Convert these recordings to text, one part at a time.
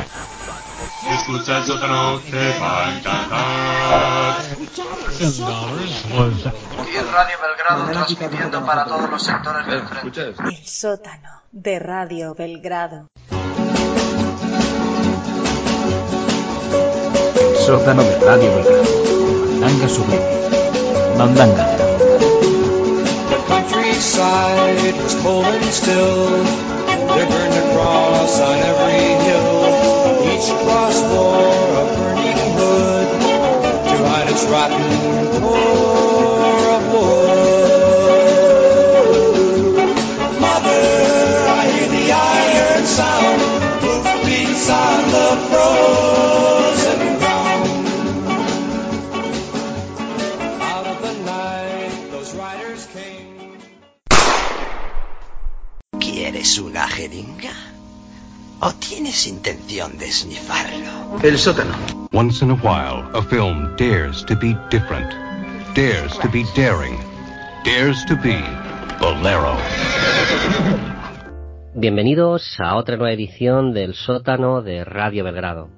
Escucha el sótano, te va a encantar. Aquí es Radio Belgrado transmitiendo para todos los sectores del frente. El sótano de Radio Belgrado. Sótano de Radio Belgrado. Mandanga sublime. Mandanga. The countryside was cold and still. They burned a cross on every hill. Each cross wore a burning hood to hide its rotten core of wood. Mother, I hear the iron sound. Hoof beats on the frozen ground. Out of the night, those riders came. ¿Quieres una jeringa? ¿O tienes intención de esnifarlo? El sótano. Once in a while, a film dares to be different, dares to be daring, dares to be Bolero. Bienvenidos a otra nueva edición del sótano de Radio Belgrado.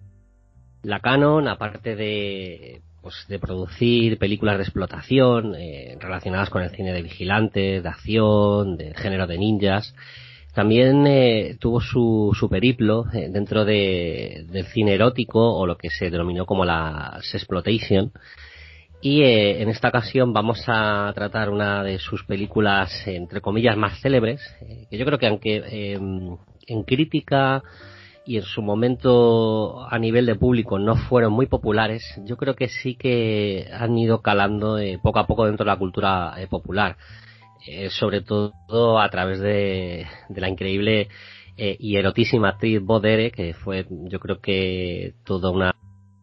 La Canon, aparte de producir películas de explotación relacionadas con el cine de vigilantes, de acción, de género de ninjas, también tuvo su periplo dentro del cine erótico, o lo que se denominó como la sexploitation. Y en esta ocasión vamos a tratar una de sus películas, entre comillas, más célebres, que yo creo que aunque en crítica y en su momento a nivel de público no fueron muy populares, yo creo que sí que han ido calando poco a poco dentro de la cultura popular. Sobre todo a través de la increíble y erotísima actriz Bo Derek, que fue, yo creo que toda una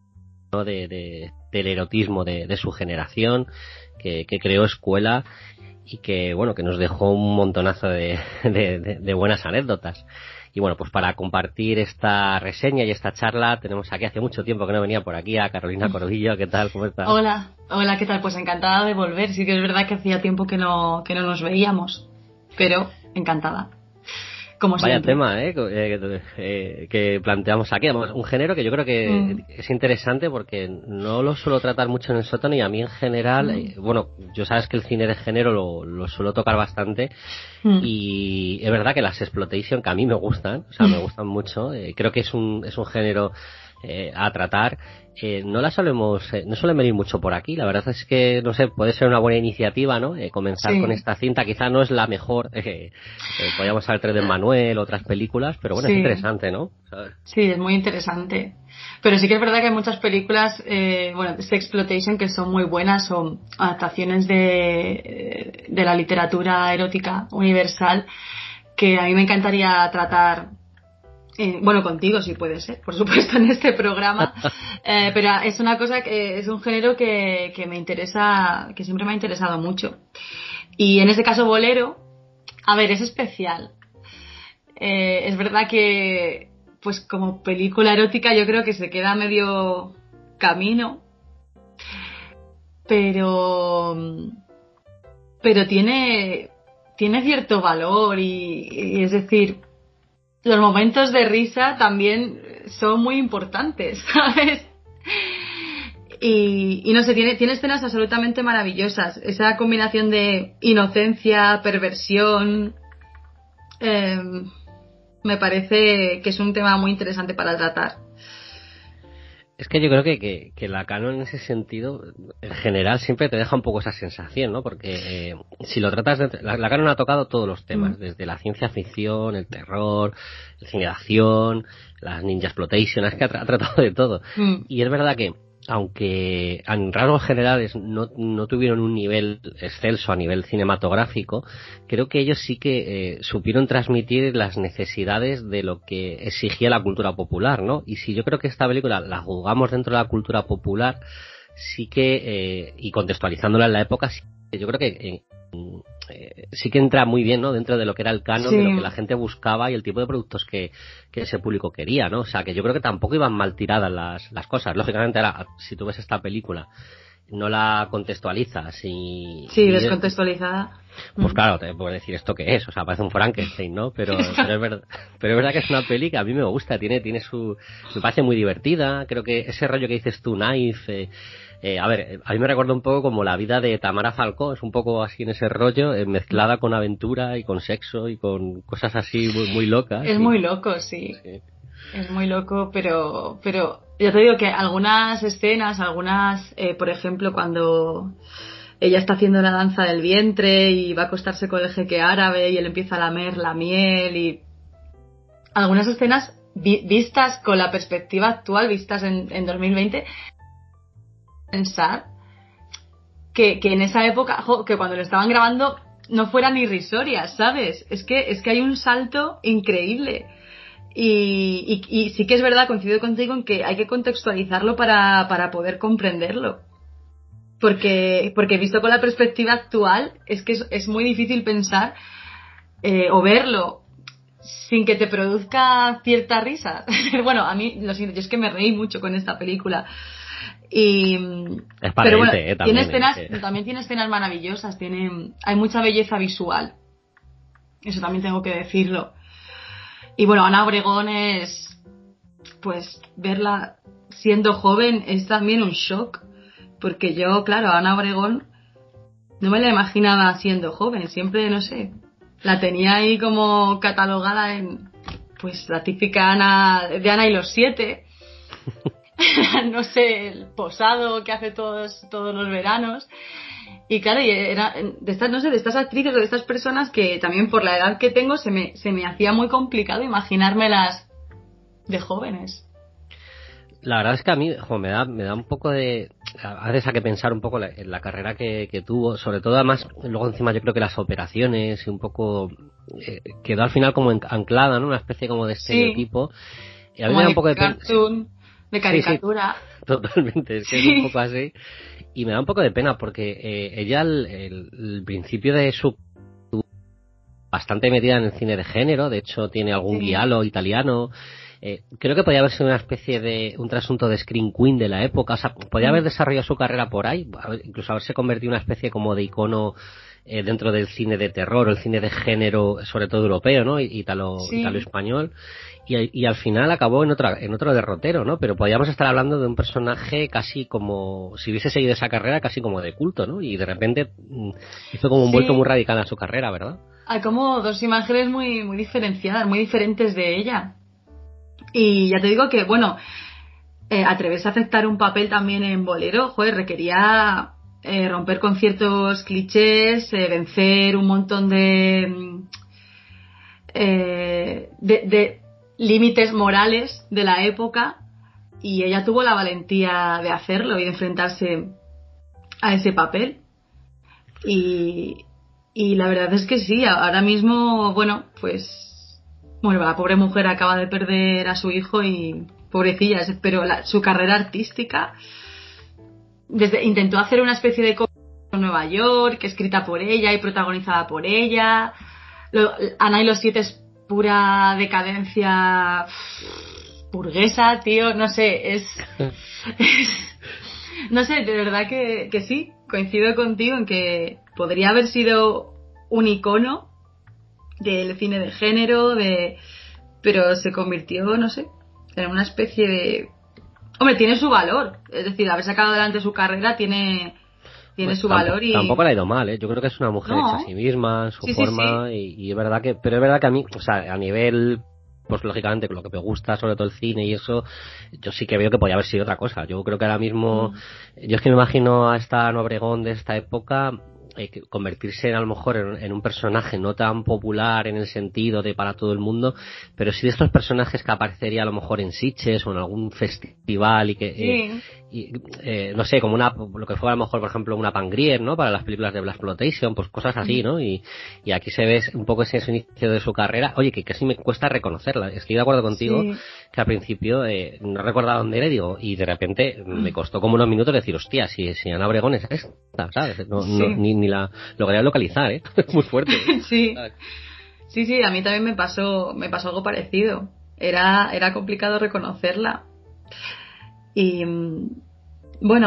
del erotismo de su generación, que creó escuela y que bueno, que nos dejó un montonazo de buenas anécdotas. Y bueno, pues para compartir esta reseña y esta charla tenemos aquí, hace mucho tiempo que no venía por aquí, a Carolina Corvillo. ¿Qué tal? ¿Cómo estás? Hola, ¿qué tal? Pues encantada de volver. Sí que es verdad que hacía tiempo que no nos veíamos, pero encantada. Como Vaya siempre. tema que planteamos aquí. Además, un género que yo creo que es interesante porque no lo suelo tratar mucho en el sótano, y a mí en general, bueno, yo sabes que el cine de género lo suelo tocar bastante, y es verdad que las exploitation, que a mí me gustan, o sea, me gustan mucho, creo que es un género a tratar. No suelen venir mucho por aquí. La verdad es que, no sé, puede ser una buena iniciativa, ¿no? Comenzar con esta cinta. Quizá no es la mejor, podríamos haber traído Manuel, otras películas, pero bueno, es interesante, ¿no? ¿Sabes? Sí, es muy interesante. Pero sí que es verdad que hay muchas películas, de sexploitation, que son muy buenas, o adaptaciones de la literatura erótica universal, que a mí me encantaría tratar. Contigo sí puede ser, por supuesto, en este programa, pero es una cosa que es un género que me interesa, que siempre me ha interesado mucho. Y en este caso Bolero, a ver, es especial. Es verdad que, pues como película erótica, yo creo que se queda a medio camino, pero tiene cierto valor, y es decir, los momentos de risa también son muy importantes, ¿sabes? Y no sé, tiene escenas absolutamente maravillosas. Esa combinación de inocencia, perversión, me parece que es un tema muy interesante para tratar. Es que yo creo que la Canon, en ese sentido, en general siempre te deja un poco esa sensación, ¿no? Porque si lo tratas la Canon ha tocado todos los temas, desde la ciencia ficción, el terror, el cine de acción, las ninja exploitation, es que ha tratado de todo. Y es verdad que, aunque en rasgos generales no tuvieron un nivel excelso a nivel cinematográfico, creo que ellos sí que supieron transmitir las necesidades de lo que exigía la cultura popular, ¿no? Y si yo creo que esta película la jugamos dentro de la cultura popular, sí que, y contextualizándola en la época, sí, yo creo que sí que entra muy bien, ¿no? Dentro de lo que era el canon, de lo que la gente buscaba y el tipo de productos que ese público quería, ¿no? O sea, que yo creo que tampoco iban mal tiradas las cosas. Lógicamente, ahora, si tú ves esta película no la contextualizas y... Sí, descontextualizada. Pues claro, te puedo decir esto que es, o sea, parece un Frankenstein, ¿no? Pero es verdad que es una peli que a mí me gusta, tiene me parece muy divertida, creo que ese rollo que dices tú, Knife, a ver, a mí me recuerda un poco como la vida de Tamara Falcó, es un poco así en ese rollo, mezclada con aventura y con sexo y con cosas así muy, muy locas. Es muy loco, sí. Es muy loco, pero ya te digo que algunas escenas, por ejemplo, cuando ella está haciendo la danza del vientre y va a acostarse con el jeque árabe y él empieza a lamer la miel y algunas escenas vistas con la perspectiva actual, vistas en 2020, pensar que en esa época, que cuando lo estaban grabando no fueran irrisorias, ¿sabes? Es que hay un salto increíble. Y sí que es verdad, coincido contigo en que hay que contextualizarlo para poder comprenderlo. Porque visto con la perspectiva actual, es que es muy difícil pensar o verlo sin que te produzca cierta risa. Bueno, a mí, lo siento, yo es que me reí mucho con esta película. Pero bueno, también tiene escenas maravillosas, hay mucha belleza visual. Eso también tengo que decirlo. Y bueno, Ana Obregón pues verla siendo joven es también un shock, porque yo, claro, Ana Obregón no me la imaginaba siendo joven, siempre, no sé, la tenía ahí como catalogada en, pues, la típica Ana y los 7, no sé, el posado que hace todos los veranos. Y claro, y era de estas, no sé, de estas actrices o de estas personas que también por la edad que tengo se me hacía muy complicado imaginármelas de jóvenes. La verdad es que a mí me da un poco de... A veces hay que pensar un poco en la carrera que tuvo, sobre todo además, luego encima yo creo que las operaciones y un poco... quedó al final como anclada, ¿no? Una especie como de estereotipo. Sí. Y a mí me da un poco de cartoon, de caricatura. Sí, totalmente, es que es un poco así. Y me da un poco de pena porque ella el principio de su... bastante metida en el cine de género, de hecho tiene algún guialo italiano... creo que podía haber sido una especie de un trasunto de Scream Queen de la época, o sea, podía haber desarrollado su carrera por ahí, incluso haberse convertido en una especie como de icono dentro del cine de terror o el cine de género, sobre todo europeo, ¿no? Italo-español, y al final acabó en otro derrotero, ¿no? Pero podíamos estar hablando de un personaje casi como, si hubiese seguido esa carrera, casi como de culto, ¿no? Y de repente hizo como un vuelco muy radical a su carrera, ¿verdad? Hay como dos imágenes muy, muy diferenciadas, muy diferentes de ella. Y ya te digo que, bueno, atreverse a aceptar un papel también en Bolero, joder, requería romper con ciertos clichés, vencer un montón de límites morales de la época, y ella tuvo la valentía de hacerlo y de enfrentarse a ese papel. Y la verdad es que sí, ahora mismo, bueno, la pobre mujer acaba de perder a su hijo y pobrecilla, pero su carrera artística, intentó hacer una especie de cómic en Nueva York, escrita por ella y protagonizada por ella. Ana y los 7 es pura decadencia burguesa, tío, no sé, no sé, de verdad que sí, coincido contigo en que podría haber sido un icono del cine de género, pero se convirtió, no sé, en una especie de... Hombre, tiene su valor, es decir, haber sacado adelante su carrera tiene su valor y... Tampoco le ha ido mal, ¿eh? Yo creo que es una mujer hecha a sí misma, su forma, sí. Y es verdad que... Pero es verdad que a mí, o sea, a nivel... Pues lógicamente, con lo que me gusta, sobre todo el cine y eso, yo sí que veo que podía haber sido otra cosa. Yo creo que ahora mismo... Yo es que me imagino a esta Ana Obregón de esta época... convertirse a lo mejor en un personaje no tan popular en el sentido de para todo el mundo, pero sí de estos personajes que aparecería a lo mejor en Sitges o en algún festival y que no sé, como lo que fue a lo mejor por ejemplo una Pangrier, ¿no? Para las películas de Blaxploitation, pues cosas así, ¿no? Y aquí se ve un poco ese inicio de su carrera. Oye, que casi me cuesta reconocerla, estoy de acuerdo contigo que al principio no recordaba dónde era, y de repente me costó como unos minutos decir, hostia, si Ana Obregón es esta, ¿sabes? Ni la logré localizar, ¿eh? Muy fuerte. Sí, a mí también me pasó algo parecido. Era complicado reconocerla. Y bueno,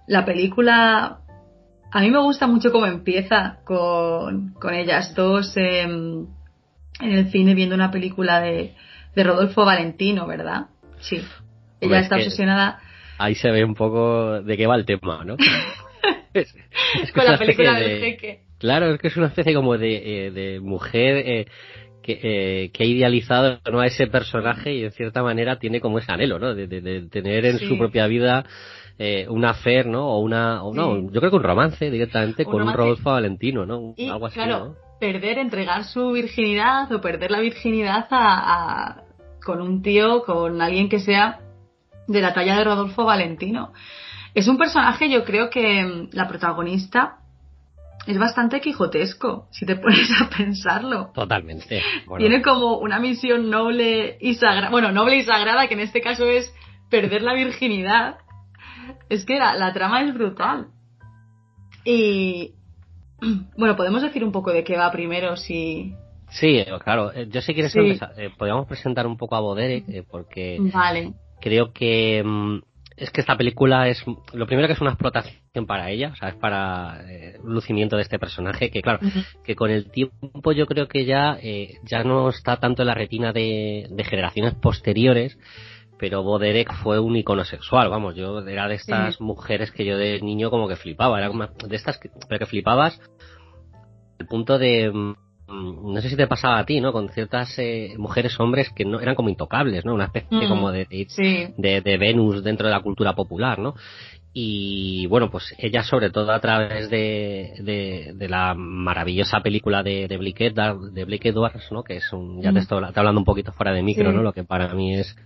la película, a mí me gusta mucho cómo empieza con ellas dos en el cine viendo una película de Rodolfo Valentino, ¿verdad? Sí. Ella está obsesionada. Ahí se ve un poco de qué va el tema, ¿no? es con la película del Jeque. Claro, es que es una especie como de mujer que ha idealizado, ¿no?, a ese personaje y en cierta manera tiene como ese anhelo, ¿no?, de tener en su propia vida un affair, ¿no?, o no, yo creo que un romance directamente con un Rodolfo Valentino, ¿no? Y, algo así, claro, ¿no? entregar su virginidad o perder la virginidad con un tío, con alguien que sea de la talla de Rodolfo Valentino. Es un personaje, yo creo que la protagonista es bastante quijotesco, si te pones a pensarlo. Totalmente. Bueno. Tiene como una misión noble y sagrada, noble y sagrada, que en este caso es perder la virginidad. Es que la trama es brutal. Y bueno, podemos decir un poco de qué va primero, si... Sí, claro. Yo si quieres empezar, podríamos presentar un poco a Boderek, porque vale. Creo que es que esta película es lo primero, que es una explotación para ella, o sea, es para un lucimiento de este personaje que, claro, que con el tiempo yo creo que ya no está tanto en la retina de generaciones posteriores, pero Boderek fue un icono sexual, vamos, yo era de estas mujeres que yo de niño como que flipaba, era como de estas que flipabas al punto de... no sé si te pasaba a ti, ¿no?, con ciertas mujeres, hombres que no eran como intocables, ¿no?, una especie como de Venus dentro de la cultura popular, ¿no? Y bueno, pues ella, sobre todo a través de la maravillosa película de Blake Edwards, ¿no?, que es ya te estoy hablando un poquito fuera de micro, ¿no?, lo que para mí es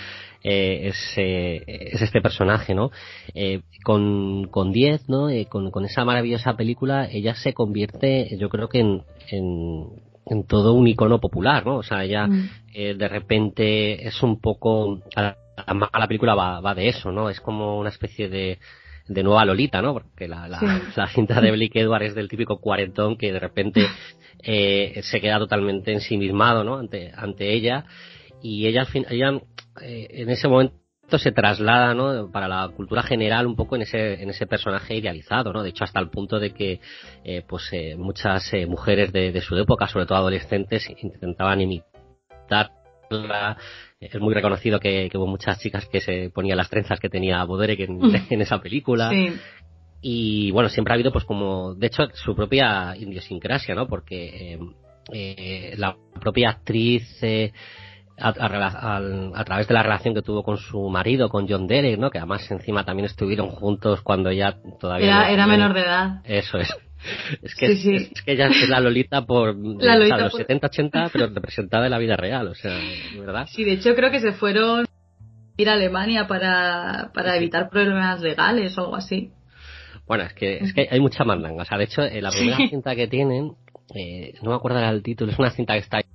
este personaje, ¿no? Con 10, ¿no? Con esa maravillosa película, ella se convierte, yo creo que en todo un icono popular, ¿no? O sea, ella de repente es un poco... la película va de eso, ¿no? Es como una especie de nueva Lolita, ¿no? Porque la cinta de Blake Edwards es del típico cuarentón que de repente se queda totalmente ensimismado, ¿no?, ante ella, y ella al fin, en ese momento se traslada, ¿no?, para la cultura general un poco en ese personaje idealizado, ¿no? De hecho, hasta el punto de que muchas mujeres de su época, sobre todo adolescentes, intentaban imitarla. Es muy reconocido que hubo muchas chicas que se ponían las trenzas que tenía Boderek en esa película. Sí. Y bueno, siempre ha habido pues como, de hecho, su propia idiosincrasia, ¿no? Porque la propia actriz a través de la relación que tuvo con su marido, con John Derek, ¿no?, que además encima también estuvieron juntos cuando ella todavía era menor de edad. Eso es. Es que ella es la Lolita la Lolita los 70-80, pero representada en la vida real, o sea, ¿verdad? Sí, de hecho creo que se fueron a ir a Alemania para evitar problemas legales o algo así. Bueno, es que hay mucha mandanga. O sea, de hecho, la primera cinta que tienen, no me acuerdo el título, es una cinta que está...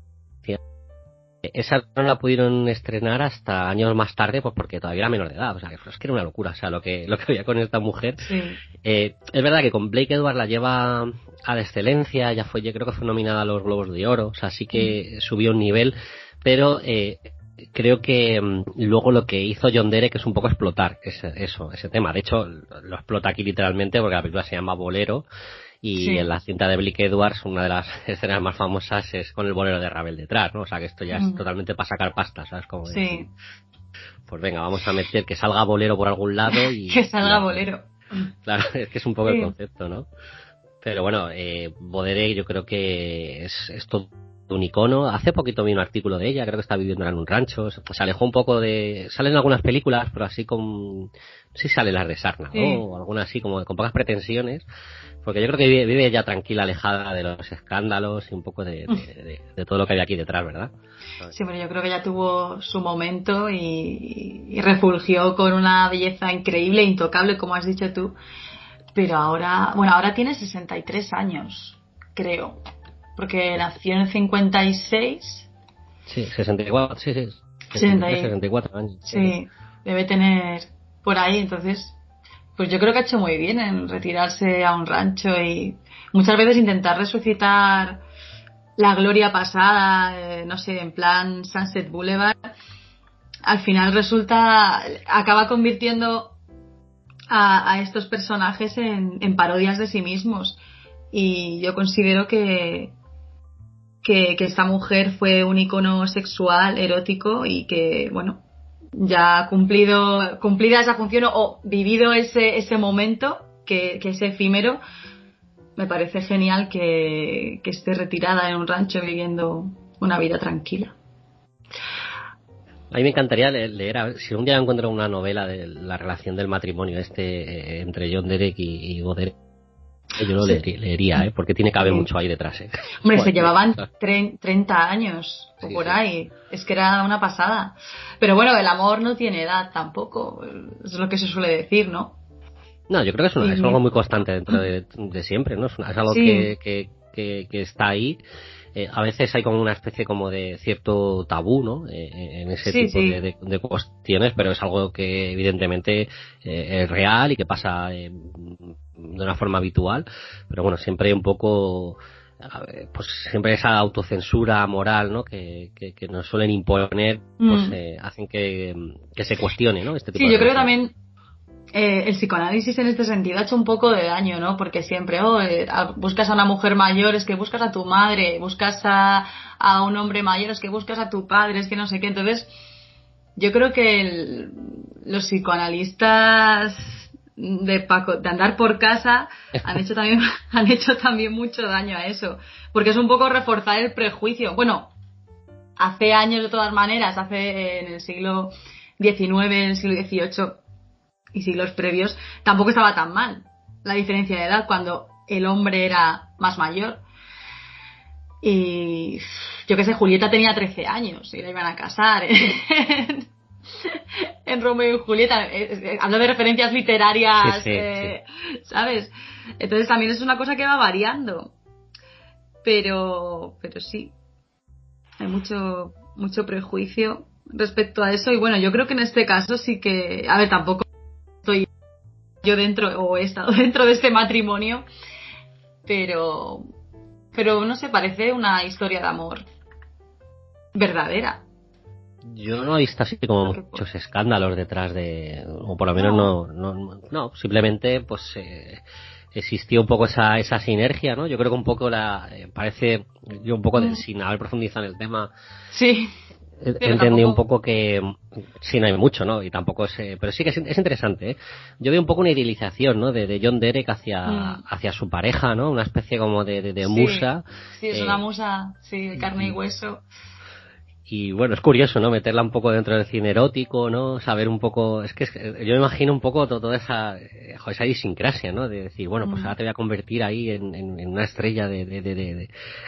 Esa no la pudieron estrenar hasta años más tarde, pues porque todavía era menor de edad. O sea, es que era una locura, o sea, lo que había con esta mujer. Es verdad que con Blake Edwards la lleva a la excelencia, yo creo que fue nominada a los Globos de Oro, o sea, sí que subió un nivel, pero creo que luego lo que hizo John Derek es un poco explotar ese tema. De hecho, lo explota aquí literalmente porque la película se llama Bolero. Y en la cinta de Blake Edwards, una de las escenas más famosas es con el bolero de Ravel detrás, ¿no? O sea, que esto ya es totalmente para sacar pasta, ¿sabes? Como pues venga, vamos a meter que salga Bolero por algún lado y... que salga Bolero. Claro, es que es un poco el concepto, ¿no? Pero bueno, Boderek yo creo que es todo un icono. Hace poquito vi un artículo de ella, creo que está viviendo en un rancho, se alejó un poco salen algunas películas, pero así con... sí salen las de Sarna, ¿no? O algunas así como con pocas pretensiones, porque yo creo que vive ya tranquila, alejada de los escándalos y un poco de todo lo que hay aquí detrás, ¿verdad? Sí, pero yo creo que ya tuvo su momento y refulgió con una belleza increíble, intocable, como has dicho tú. Pero ahora tiene 63 años, creo. Porque nació en el 56. Sí, 64, sí. 64 años. Sí, debe tener por ahí, entonces... Pues yo creo que ha hecho muy bien en retirarse a un rancho y muchas veces intentar resucitar la gloria pasada, no sé, en plan Sunset Boulevard. Al final acaba convirtiendo a estos personajes en parodias de sí mismos. Y yo considero que esta mujer fue un icono sexual, erótico, y que, bueno, ya cumplida esa función o vivido ese momento, que es efímero, me parece genial que esté retirada en un rancho viviendo una vida tranquila. A mí me encantaría leer, a ver, si un día encuentro una novela de la relación del matrimonio entre John Derek y Bo Derek, yo lo leería, porque tiene que haber mucho ahí detrás. Hombre, se llevaban 30 años o por sí. ahí. Es que era una pasada. Pero bueno, el amor no tiene edad tampoco. Es lo que se suele decir, ¿no? No, yo creo que es algo muy constante dentro de siempre, ¿no? Es algo que está ahí. A veces hay como una especie como de cierto tabú, ¿no? En ese tipo de cuestiones, pero es algo que evidentemente es real y que pasa de una forma habitual. Pero bueno, siempre hay un poco, pues siempre esa autocensura moral, ¿no? Que nos suelen imponer, pues hacen que se cuestione, ¿no? Este tipo de yo creo cosas. que también el psicoanálisis en este sentido ha hecho un poco de daño, ¿no? Porque siempre, buscas a una mujer mayor, es que buscas a tu madre, buscas a un hombre mayor, es que buscas a tu padre, es que no sé qué. Entonces, yo creo que los psicoanalistas de andar por casa han hecho también mucho daño a eso, porque es un poco reforzar el prejuicio. Bueno, hace años de todas maneras, en el siglo XIX, en el siglo XVIII y siglos previos, tampoco estaba tan mal la diferencia de edad cuando el hombre era más mayor. Y yo qué sé, Julieta tenía 13 años y la iban a casar en Romeo y Julieta. Hablo de referencias literarias, sí. ¿sabes? Entonces también es una cosa que va variando, pero sí, hay mucho prejuicio respecto a eso. Y bueno, yo creo que en este caso sí que, a ver, tampoco estoy yo dentro o he estado dentro de este matrimonio, pero no sé, parece una historia de amor verdadera. Yo no he visto así como muchos escándalos detrás o por lo menos no, simplemente pues existió un poco esa sinergia, ¿no? Yo creo que un poco parece, yo un poco sin haber profundizado en el tema, sí, entendí un poco que sí, no hay mucho, ¿no? Y tampoco pero sí que es interesante, ¿eh? Yo veo un poco una idealización, ¿no? De John Derek hacia su pareja, ¿no? Una especie como de musa. Sí, es una musa, sí, de carne y hueso. Y bueno, es curioso, ¿no? Meterla un poco dentro del cine erótico, ¿no? Saber un poco, es que yo me imagino un poco toda esa idiosincrasia, ¿no? De decir, bueno, pues ahora te voy a convertir ahí en una estrella de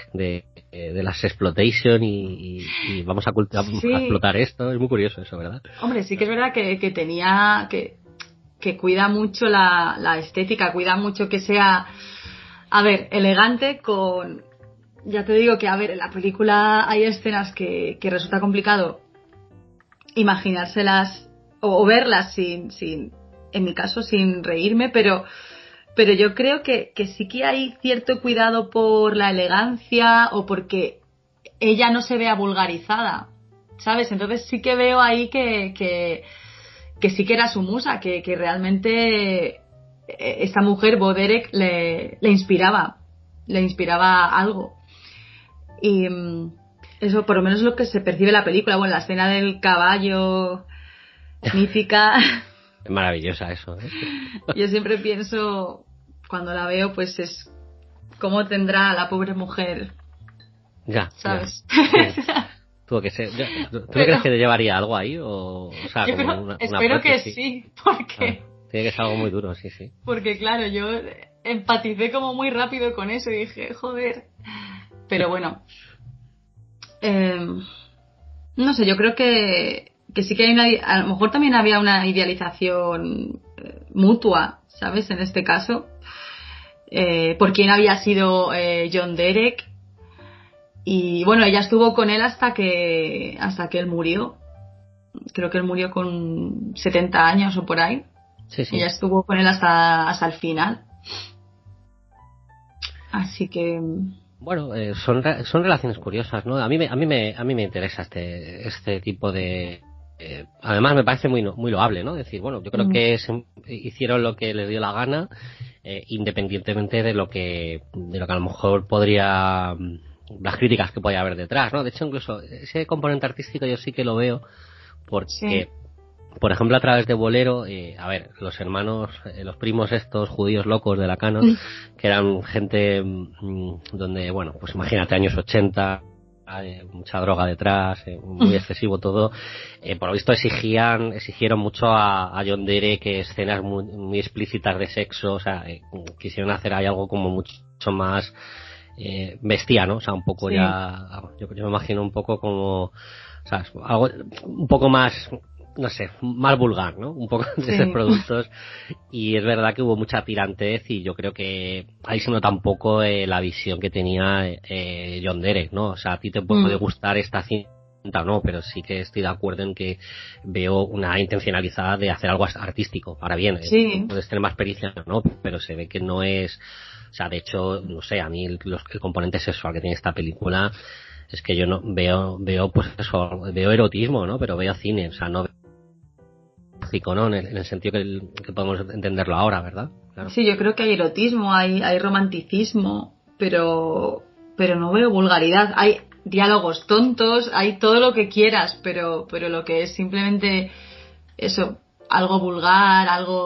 las exploitation y vamos a explotar esto. Es muy curioso eso, ¿verdad? Hombre, sí que es verdad que tenía, que cuida mucho la estética, cuida mucho que sea, a ver, elegante con... Ya te digo que, a ver, en la película hay escenas que resulta complicado imaginárselas o verlas sin, en mi caso, sin reírme, pero yo creo que sí que hay cierto cuidado por la elegancia o porque ella no se vea vulgarizada, ¿sabes? Entonces sí que veo ahí que sí que era su musa, que realmente esta mujer, Bo Derek, le inspiraba algo. Y eso por lo menos es lo que se percibe en la película. Bueno, la escena del caballo mítica. Es maravillosa eso, ¿eh? Yo siempre pienso, cuando la veo, pues es cómo tendrá la pobre mujer. Ya, ¿sabes? Ya. Tuvo que ser. ¿Tú crees que te llevaría algo ahí? O sea, como espero que sí, porque... tiene que ser algo muy duro, sí. Porque claro, yo empaticé como muy rápido con eso y dije, joder... Pero bueno, no sé, yo creo que sí que hay a lo mejor también había una idealización mutua, ¿sabes? En este caso, por quién había sido John Derek. Y bueno, ella estuvo con él hasta que él murió. Creo que él murió con 70 años o por ahí. Sí. Ella estuvo con él hasta el final. Así que... Bueno, son relaciones curiosas, ¿no? A mí me interesa este tipo de además me parece muy loable, ¿no? Es decir, bueno, yo creo que hicieron lo que les dio la gana, independientemente de lo que a lo mejor podría, las críticas que podía haber detrás, ¿no? De hecho, incluso ese componente artístico yo sí que lo veo, porque por ejemplo, a través de Bolero, a ver, los hermanos, los primos estos judíos locos de la Canon, que eran gente donde, bueno, pues imagínate, años 80, mucha droga detrás, muy excesivo todo, por lo visto exigieron mucho a John Derek, que escenas muy explícitas de sexo, o sea, quisieron hacer ahí algo como mucho más bestia, ¿no? O sea, un poco ya, yo me imagino un poco como, o sea, algo un poco más, no sé, más vulgar, ¿no? Un poco de esos productos, y es verdad que hubo mucha tirantez, y yo creo que ahí se nota un poco la visión que tenía John Derek, ¿no? O sea, a ti te puede gustar esta cinta, no, pero sí que estoy de acuerdo en que veo una intencionalidad de hacer algo artístico. Ahora bien, puedes tener más pericia, ¿no? Pero se ve que no es, o sea, de hecho, no sé, a mí el componente sexual que tiene esta película es que yo no veo pues eso, veo erotismo, ¿no? Pero veo cine, o sea, no veo, ¿no? En el sentido que podemos entenderlo ahora, ¿verdad? Claro. Sí, yo creo que hay erotismo, hay romanticismo, pero no veo vulgaridad. Hay diálogos tontos, hay todo lo que quieras, pero lo que es simplemente eso, algo vulgar,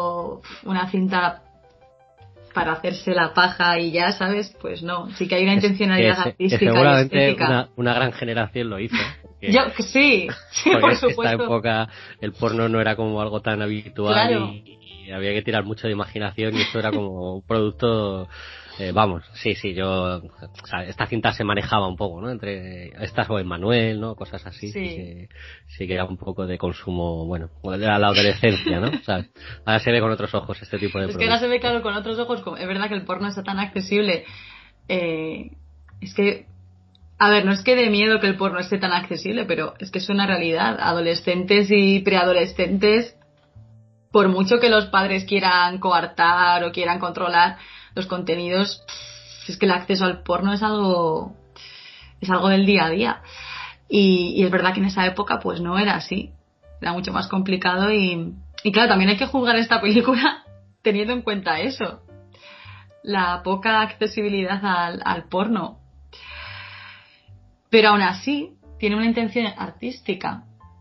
una cinta para hacerse la paja y ya, ¿sabes? Pues no, sí que hay una intencionalidad artística que seguramente y estética. Una gran generación lo hizo. Yo sí, por supuesto. En esta época el porno no era como algo tan habitual, claro. y había que tirar mucho de imaginación, y esto era como un producto, vamos, yo, o sea, esta cinta se manejaba un poco, ¿no? Entre estas o Emmanuel, ¿no? Cosas así, sí que era un poco de consumo, bueno, era la adolescencia, ¿no? O sea, ahora se ve con otros ojos este tipo de productos. Es que ahora se ve, claro, con otros ojos. Es verdad que el porno está tan accesible, es que, a ver, no es que dé miedo que el porno esté tan accesible, pero es que es una realidad. Adolescentes y preadolescentes, por mucho que los padres quieran coartar o quieran controlar los contenidos, es que el acceso al porno es algo del día a día. Y es verdad que en esa época pues no era así. Era mucho más complicado y claro, también hay que juzgar esta película teniendo en cuenta eso. La poca accesibilidad al porno. Pero aún así, tiene una intención artística.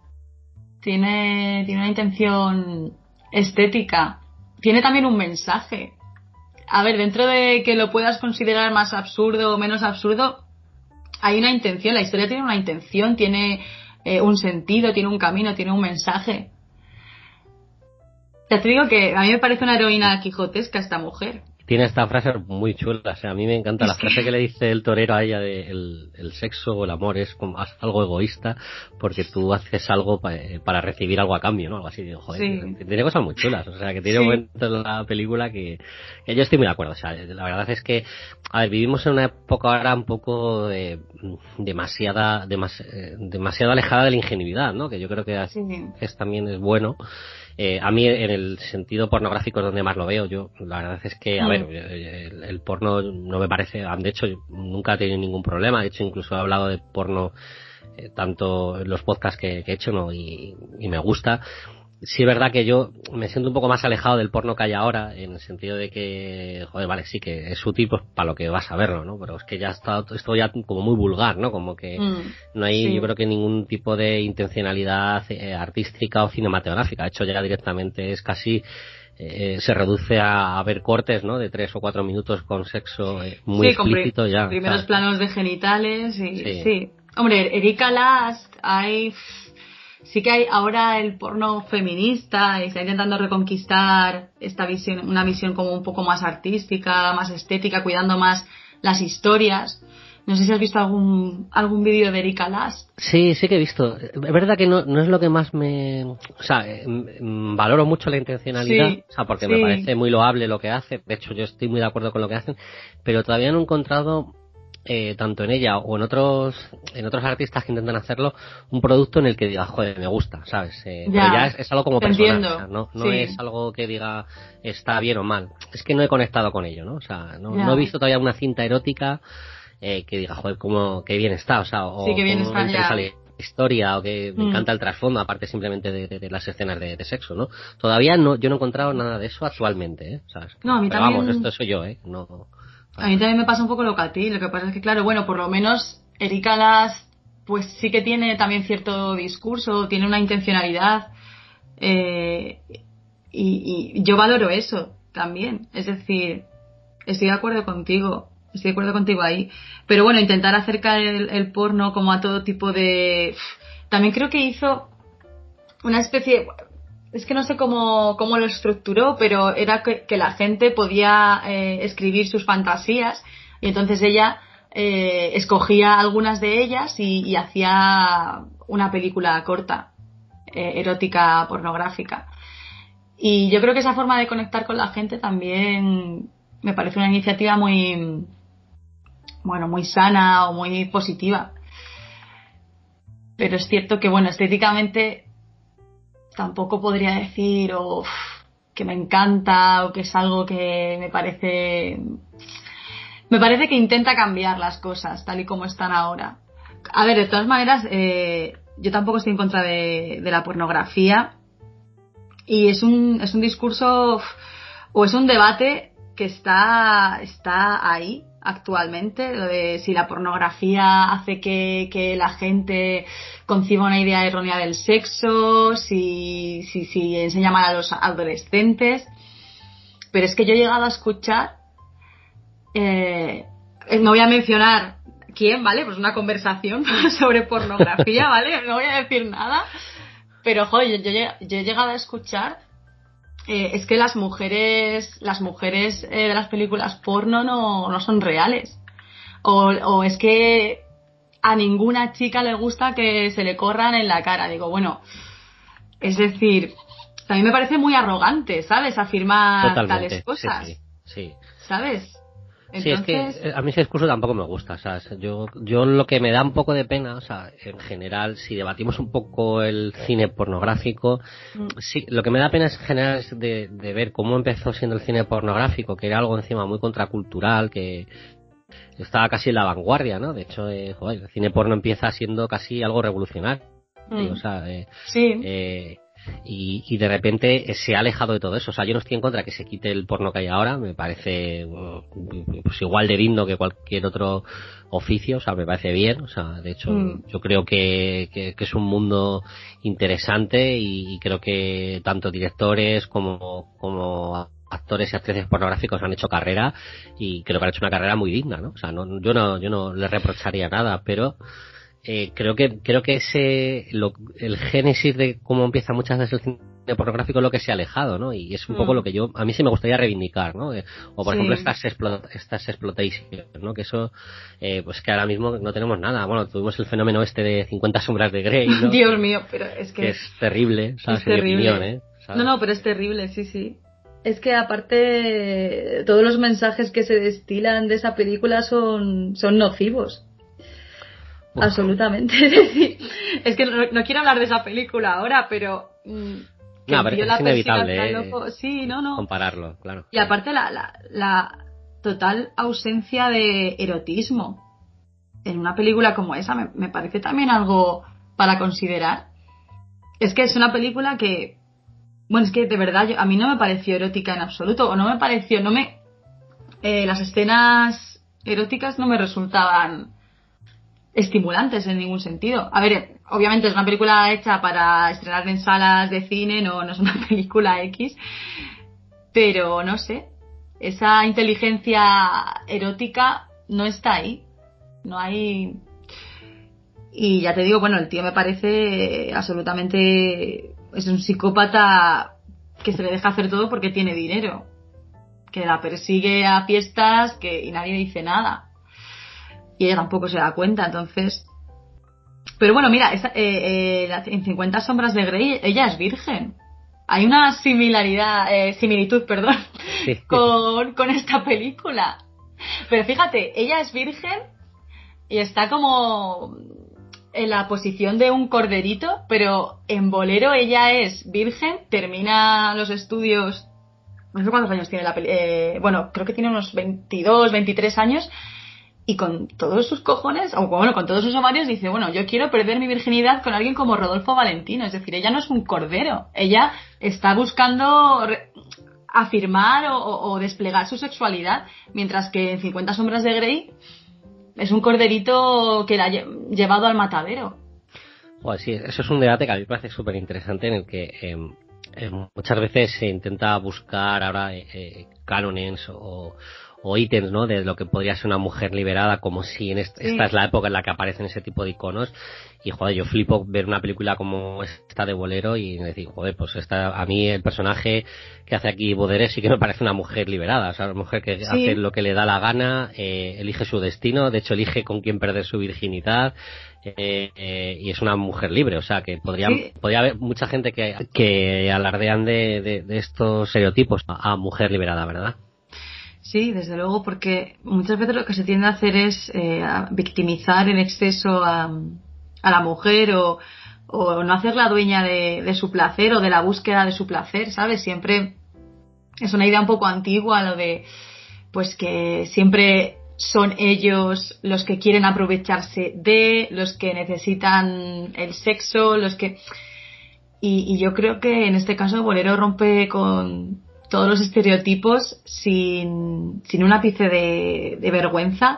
Tiene una intención estética. Tiene también un mensaje. A ver, dentro de que lo puedas considerar más absurdo o menos absurdo, hay una intención. La historia tiene una intención, tiene un sentido, tiene un camino, tiene un mensaje. Ya te digo que a mí me parece una heroína quijotesca esta mujer. Tiene esta frase muy chula, o sea, a mí me encanta la frase que le dice el torero a ella de el sexo o el amor es como algo egoísta porque tú haces algo para recibir algo a cambio, ¿no? Algo así, joder, tiene cosas muy chulas, o sea, que tiene momentos en la película que yo estoy muy de acuerdo, o sea, la verdad es que, a ver, vivimos en una época ahora un poco demasiado alejada de la ingenuidad, ¿no? Que yo creo que también es bueno. A mí en el sentido pornográfico es donde más lo veo. Yo la verdad es que a ver, el porno no me parece, de hecho nunca he tenido ningún problema, de hecho incluso he hablado de porno tanto en los podcasts que he hecho, ¿no? y me gusta. Sí es verdad que yo me siento un poco más alejado del porno que hay ahora, en el sentido de que, joder, vale, sí que es útil pues para lo que vas a verlo, ¿no? Pero es que ya esto ya como muy vulgar, ¿no? Como que no hay, yo creo que ningún tipo de intencionalidad artística o cinematográfica. De hecho ya directamente es casi, se reduce a ver cortes, ¿no? De 3 o 4 minutos con sexo muy explícito ya. Primeros planos de genitales y sí. Hombre, Erika Last, sí que hay ahora el porno feminista y está intentando reconquistar esta visión, una visión como un poco más artística, más estética, cuidando más las historias. No sé si has visto algún vídeo de Erika Last. Sí que he visto. Es verdad que no es lo que más valoro mucho la intencionalidad, o sea, porque me parece muy loable lo que hace. De hecho, yo estoy muy de acuerdo con lo que hacen, pero todavía no he encontrado tanto en ella o en otros artistas que intentan hacerlo, un producto en el que diga, joder, me gusta, ¿sabes? Pero ya es algo como personal, o sea, no es algo que diga está bien o mal. Es que no he conectado con ello, ¿no? O sea, no he visto todavía una cinta erótica que diga, joder, qué bien está, o sea, qué bien está ya. historia o que me encanta el trasfondo, aparte simplemente de las escenas de sexo, ¿no? Todavía no, yo no he encontrado nada de eso actualmente, ¿sabes? No, a mí pero también... vamos, esto soy yo, no. A mí también me pasa un poco lo que a ti. Lo que pasa es que, claro, bueno, por lo menos Erika Last, pues sí que tiene también cierto discurso, tiene una intencionalidad, y yo valoro eso también. Es decir, estoy de acuerdo contigo ahí. Pero bueno, intentar acercar el porno como a todo tipo de... También creo que hizo una especie... Es que no sé cómo lo estructuró, pero era que la gente podía escribir sus fantasías y entonces ella escogía algunas de ellas y hacía una película corta, erótica, pornográfica. Y yo creo que esa forma de conectar con la gente también me parece una iniciativa muy sana o muy positiva. Pero es cierto que, bueno, estéticamente tampoco podría decir que me encanta o que es algo que me parece que intenta cambiar las cosas tal y como están ahora. A ver, de todas maneras, yo tampoco estoy en contra de la pornografía, y es un discurso o es un debate que está ahí actualmente, lo de si la pornografía hace que la gente conciba una idea errónea del sexo, si enseña mal a los adolescentes. Pero es que yo he llegado a escuchar, no voy a mencionar quién, ¿vale? Pues una conversación sobre pornografía, ¿vale? No voy a decir nada, pero joder, yo he llegado a escuchar es que las mujeres de las películas porno no son reales, o es que a ninguna chica le gusta que se le corran en la cara. Digo, bueno, es decir, también me parece muy arrogante, ¿sabes? Afirmar Totalmente, tales cosas, sí. ¿sabes? Entonces... Sí, es que a mí ese discurso tampoco me gusta, ¿sabes? Yo lo que me da un poco de pena, o sea, en general, si debatimos un poco el cine pornográfico, sí, lo que me da pena es en general es de ver cómo empezó siendo el cine pornográfico, que era algo encima muy contracultural, que estaba casi en la vanguardia, ¿no? De hecho, joder, el cine porno empieza siendo casi algo revolucionario, o sea, sí. Y de repente se ha alejado de todo eso. O sea, yo no estoy en contra que se quite el porno que hay ahora, me parece pues igual de digno que cualquier otro oficio, o sea, me parece bien. O sea, de hecho, yo creo que es un mundo interesante, y creo que tanto directores como actores y actrices pornográficos han hecho carrera, y creo que han hecho una carrera muy digna, ¿no? O sea, yo no les reprocharía nada, pero creo que el génesis de cómo empieza muchas veces el cine pornográfico es lo que se ha alejado, ¿no? Y es un poco lo que a mí sí me gustaría reivindicar, ¿no? O por ejemplo estas exploitation, ¿no? Que eso, pues que ahora mismo no tenemos nada. Bueno, tuvimos el fenómeno este de 50 sombras de Grey, ¿no? Dios mío, pero es que es terrible, ¿sabes? Es terrible. En mi opinión, ¿sabes? No, pero es terrible, sí. Es que aparte todos los mensajes que se destilan de esa película son nocivos. Absolutamente. Es decir, es que no quiero hablar de esa película ahora, pero pero es inevitable sí, no. compararlo, claro. Y aparte la total ausencia de erotismo en una película como esa me parece también algo para considerar. Es que es una película que, bueno, es que de verdad a mí no me pareció erótica en absoluto, o no me pareció, las escenas eróticas no me resultaban estimulantes en ningún sentido. A ver, obviamente es una película hecha para estrenar en salas de cine, no es una película X, pero no sé, esa inteligencia erótica no está ahí, no hay. Y ya te digo, bueno, el tío me parece absolutamente, es un psicópata que se le deja hacer todo porque tiene dinero, que la persigue a fiestas y nadie dice nada. Y ella tampoco se da cuenta, entonces. Pero bueno, mira, en 50 sombras de Grey ella es virgen. Hay una similitud, sí. con esta película. Pero fíjate, ella es virgen y está como en la posición de un corderito, pero en Bolero ella es virgen, termina los estudios, no sé cuántos años tiene bueno, creo que tiene unos 22, 23 años, y con todos sus cojones, o bueno, con todos sus ovarios, dice, bueno, yo quiero perder mi virginidad con alguien como Rodolfo Valentino. Es decir, ella no es un cordero, ella está buscando afirmar o desplegar su sexualidad, mientras que en 50 sombras de Grey es un corderito que la ha llevado al matadero. Pues sí, eso es un debate que a mí me parece súper interesante, en el que muchas veces se intenta buscar ahora cánones o ítems, ¿no?, de lo que podría ser una mujer liberada, como si esta es la época en la que aparecen ese tipo de iconos. Y joder, yo flipo ver una película como esta de Bolero y decir, joder, pues a mí el personaje que hace aquí Baudelaire sí que me parece una mujer liberada, o sea, una mujer que hace lo que le da la gana, elige su destino, de hecho elige con quién perder su virginidad, y es una mujer libre, o sea, que podría haber mucha gente que alardean de estos estereotipos a mujer liberada, ¿verdad? Sí, desde luego, porque muchas veces lo que se tiende a hacer es victimizar en exceso a la mujer o no hacerla dueña de su placer o de la búsqueda de su placer, ¿sabes? Siempre es una idea un poco antigua lo de, pues, que siempre son ellos los que quieren aprovecharse de, los que necesitan el sexo, los que... Y yo creo que en este caso Bolero rompe con todos los estereotipos sin un ápice de vergüenza.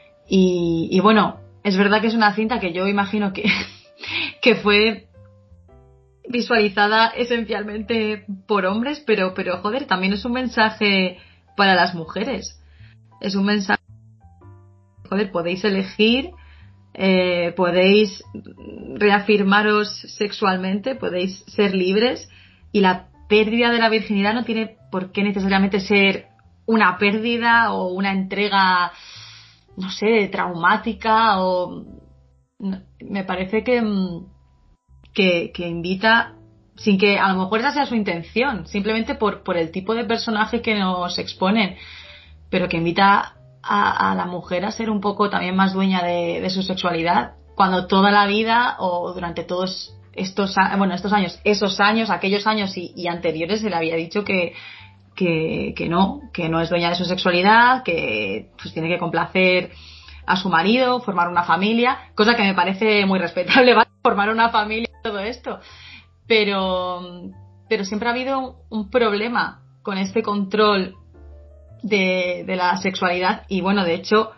Y bueno, es verdad que es una cinta que yo imagino que fue visualizada esencialmente por hombres, pero joder, también es un mensaje para las mujeres. Es un mensaje, joder, podéis elegir, podéis reafirmaros sexualmente, podéis ser libres, y la pérdida de la virginidad no tiene por qué necesariamente ser una pérdida o una entrega, no sé, traumática, o me parece que invita, sin que a lo mejor esa sea su intención, simplemente por el tipo de personaje que nos exponen, pero que invita a la mujer a ser un poco también más dueña de su sexualidad, cuando toda la vida o durante todos estos años, aquellos años y anteriores, se le había dicho que no es dueña de su sexualidad, que pues tiene que complacer a su marido, formar una familia, cosa que me parece muy respetable, ¿vale? Formar una familia, todo esto, pero siempre ha habido un problema con este control de la sexualidad. Y bueno, de hecho,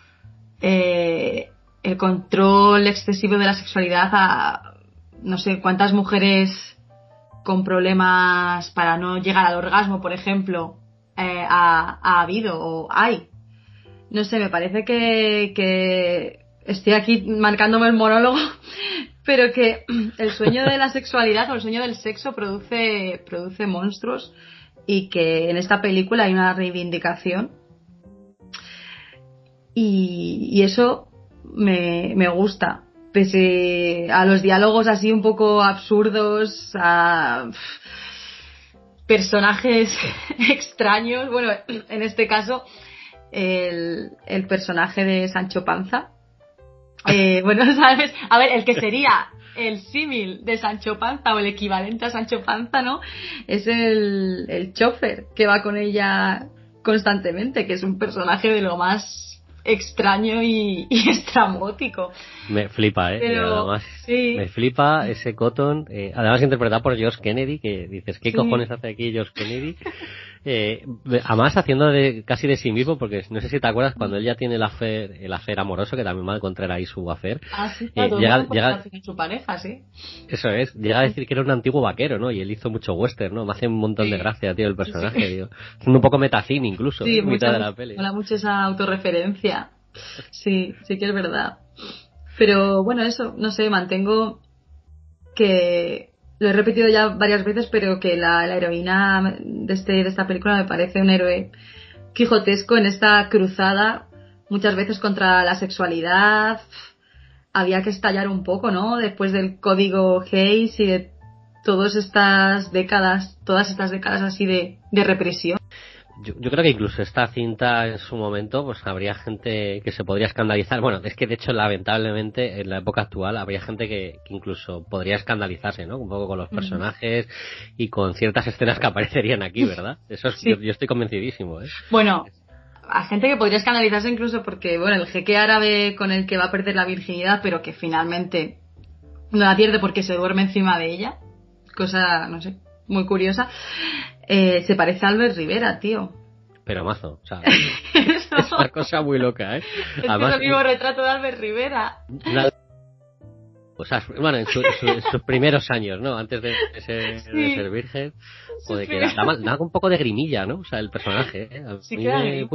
el control excesivo de la sexualidad a no sé cuántas mujeres con problemas para no llegar al orgasmo, por ejemplo, ha habido o hay. No sé, me parece que estoy aquí marcándome el monólogo, pero que el sueño de la sexualidad o el sueño del sexo produce monstruos, y que en esta película hay una reivindicación, y eso me gusta, pese a los diálogos así un poco absurdos, a personajes extraños. Bueno, en este caso el personaje de Sancho Panza, bueno, ¿sabes? A ver, el que sería el símil de Sancho Panza o el equivalente a Sancho Panza, ¿no? Es el chofer que va con ella constantemente, que es un personaje de lo más extraño y estrambótico. Me flipa, Pero, además, sí. me flipa ese Cotton, además interpretado por George Kennedy, que dices, ¿qué cojones hace aquí George Kennedy? Además haciendo casi de sí mismo, porque no sé si te acuerdas cuando él ya tiene el affair amoroso, que también va a encontrar ahí su affair. Sí, claro, llega su pareja, sí. Eso es, llega a decir que era un antiguo vaquero, ¿no? Y él hizo mucho western, ¿no? Me hace un montón de gracia, tío, el personaje, sí. Tío. Un poco metacín incluso, sí, en mitad de la peli. Mola mucho esa autorreferencia. Sí que es verdad. Pero bueno, eso, no sé, mantengo que lo he repetido ya varias veces, pero que la heroína de esta película me parece un héroe quijotesco en esta cruzada, muchas veces contra la sexualidad. Había que estallar un poco, ¿no? Después del código Hays y de todas estas décadas así de represión. Yo creo que incluso esta cinta en su momento, pues habría gente que se podría escandalizar. Bueno, es que de hecho, lamentablemente, en la época actual habría gente que incluso podría escandalizarse, ¿no? Un poco con los personajes y con ciertas escenas que aparecerían aquí, ¿verdad? Eso es, sí. Yo estoy convencidísimo, ¿eh? Bueno, a gente que podría escandalizarse incluso porque, bueno, el jeque árabe con el que va a perder la virginidad, pero que finalmente no la pierde porque se duerme encima de ella, cosa, no sé, muy curiosa, se parece a Albert Rivera, tío. Pero mazo, o sea, es una cosa muy loca, ¿eh? Es Además, que es el mismo retrato de Albert Rivera. O sea, bueno, en sus primeros años, ¿no? Antes de ser virgen. Joder, que da un poco de grimilla, ¿no? O sea, el personaje, ¿eh? A sí, mí que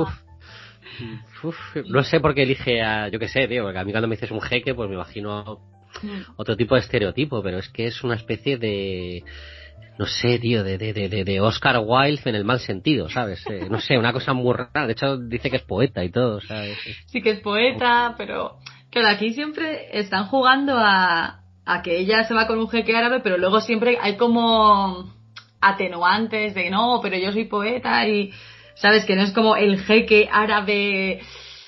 no sé por qué elige a... Yo qué sé, tío, porque a mí cuando me dices un jeque, pues me imagino otro tipo de estereotipo, pero es que es una especie de... No sé, tío, de Oscar Wilde en el mal sentido, ¿sabes? No sé, una cosa muy rara. De hecho, dice que es poeta y todo, ¿sabes? Sí que es poeta, pero... Claro, aquí siempre están jugando a que ella se va con un jeque árabe, pero luego siempre hay como atenuantes de no, pero yo soy poeta y sabes que no es como el jeque árabe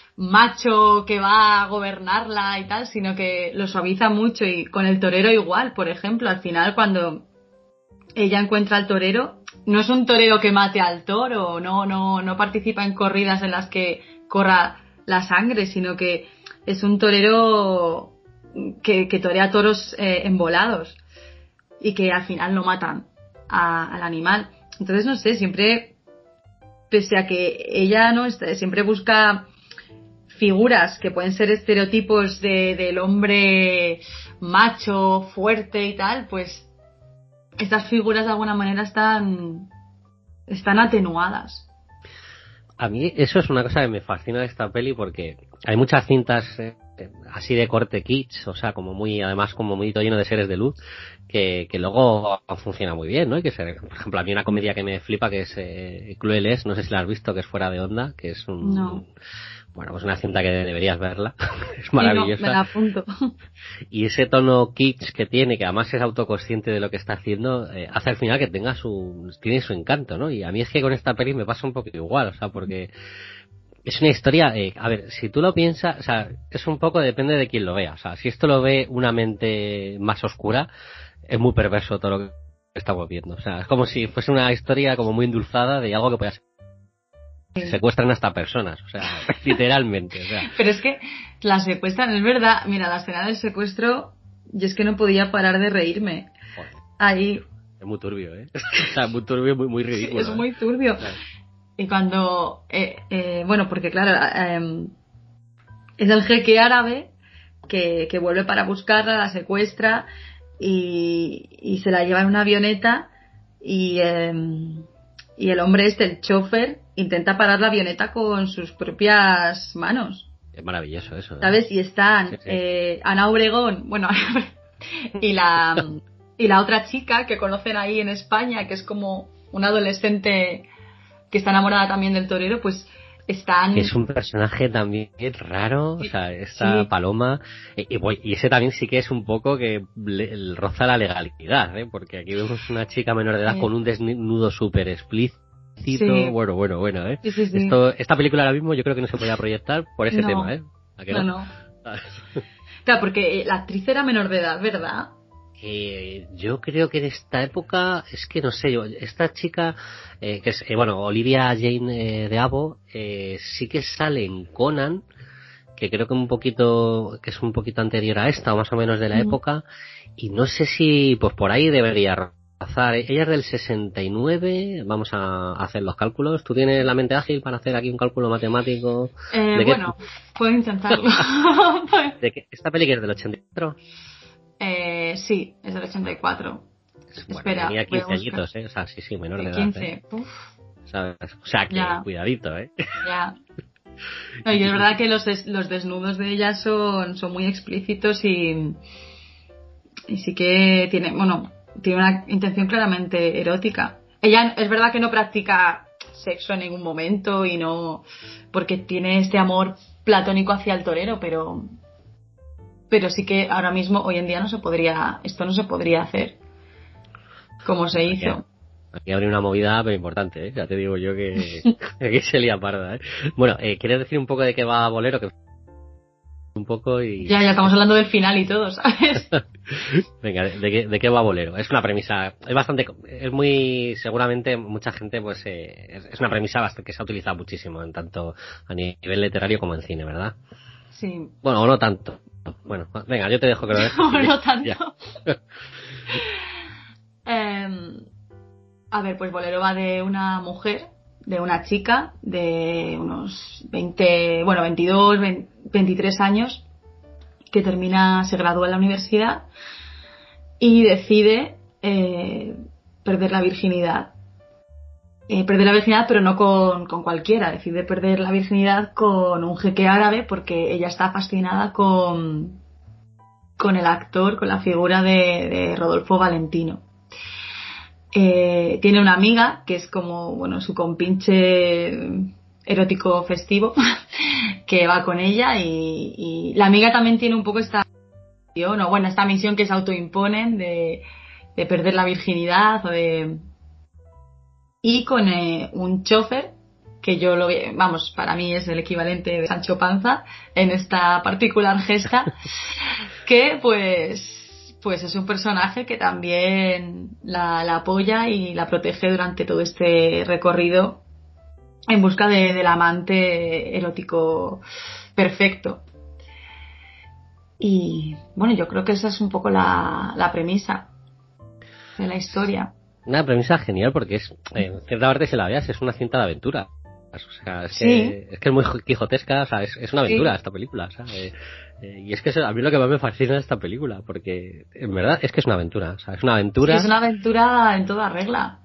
macho que va a gobernarla y tal, sino que lo suaviza mucho. Y con el torero igual, por ejemplo, al final cuando ella encuentra al torero, no es un torero que mate al toro, no participa en corridas en las que corra la sangre, sino que es un torero que torea toros embolados y que al final no matan al animal. Entonces, no sé, siempre, pese a que ella no siempre busca figuras que pueden ser estereotipos del hombre macho, fuerte y tal, pues estas figuras de alguna manera están atenuadas. A mí eso es una cosa que me fascina de esta peli porque hay muchas cintas así de corte kitsch, o sea, como muy, además como muy lleno de seres de luz, que luego funciona muy bien, ¿no? Y que por ejemplo, a mí una comedia que me flipa que es Crueles, no sé si la has visto, que es Fuera de Onda, que es bueno, pues una cinta que deberías verla, es maravillosa. Sí, no, me la apunto. Y ese tono kitsch que tiene, que además es autoconsciente de lo que está haciendo, hace al final que tiene su encanto, ¿no? Y a mí es que con esta peli me pasa un poco igual, o sea, porque es una historia, a ver, si tú lo piensas, o sea, es un poco, depende de quién lo vea, o sea, si esto lo ve una mente más oscura, es muy perverso todo lo que estamos viendo, o sea, es como si fuese una historia como muy endulzada de algo que pueda ser. Secuestran hasta personas, o sea, literalmente, o sea. Pero es que la secuestran, es verdad, mira, la escena del secuestro, yo es que no podía parar de reírme. Joder. Ahí. Es muy turbio, ¿eh? O sea, muy turbio, muy ridículo. Sí, es muy turbio. Claro. Y cuando, bueno, porque claro, es el jeque árabe que vuelve para buscarla, la secuestra y se la lleva en una avioneta y el hombre el chofer, intenta parar la avioneta con sus propias manos. Es maravilloso eso, ¿eh? ¿Sabes? Y están sí. Ana Obregón, bueno, y la otra chica que conocen ahí en España, que es como una adolescente que está enamorada también del torero, pues están... Es un personaje también raro, o sea, esta Paloma, y ese también sí que es un poco que roza la legalidad, ¿eh? Porque aquí vemos una chica menor de edad con un desnudo súper explícito, bueno, ¿eh? Sí. Esta película ahora mismo yo creo que no se podía proyectar por ese tema, ¿eh? ¿A que no? Claro, porque la actriz era menor de edad, ¿verdad? Yo creo que en esta época, es que no sé, esta chica, que es, Olivia Jane de Abo, sí que sale en Conan, que creo que es un poquito anterior a esta, o más o menos de la época, y no sé si, pues por ahí debería rozar. Ella es del 69, vamos a hacer los cálculos. ¿Tú tienes la mente ágil para hacer aquí un cálculo matemático? Bueno, puedo intentarlo. ¿Esta peli que es del 84? Sí, es del 84. Bueno, espera, tenía 15 añitos, o sea, sí, menor de edad. 15, ¿sabes? O sea, que cuidadito, Ya. No, y es verdad que los desnudos de ella son muy explícitos y sí que tiene una intención claramente erótica. Ella es verdad que no practica sexo en ningún momento y no, porque tiene este amor platónico hacia el torero, pero sí que ahora mismo, hoy en día esto no se podría hacer como se hizo. Aquí habría una movida pero importante, ya te digo yo que aquí se lía parda, Bueno, ¿quieres decir un poco de qué va Bolero? Que un poco y... Ya estamos hablando del final y todo, ¿sabes? Venga, ¿de qué va Bolero? Es una premisa, es bastante, es muy, seguramente mucha gente, pues, es una premisa bastante, que se ha utilizado muchísimo, en tanto a nivel literario como en cine, ¿verdad? Sí. Bueno, o no tanto. Bueno, venga, yo te dejo que lo dejes. No tanto. A ver, pues Bolero va de una mujer, de una chica de unos 22, 23 años, que se gradúa en la universidad y decide perder la virginidad. Perder la virginidad, pero no con cualquiera. Decide perder la virginidad con un jeque árabe porque ella está fascinada con el actor, con la figura de Rodolfo Valentino. Tiene una amiga que es como, bueno, su compinche erótico festivo que va con ella y la amiga también tiene un poco esta misión que se autoimponen de perder la virginidad y con un chofer que yo para mí es el equivalente de Sancho Panza en esta particular gesta que pues es un personaje que también la apoya y la protege durante todo este recorrido en busca del amante erótico perfecto. Y bueno, yo creo que esa es un poco la premisa de la historia. Una premisa genial porque es, en cierta parte, si la veas, es una cinta de aventura. O sea, es que es muy quijotesca, o sea, es una aventura esta película, o sea, y es que a mí lo que más me fascina de esta película, porque en verdad es que es una aventura, o sea, es una aventura. Sí, es una aventura en toda regla.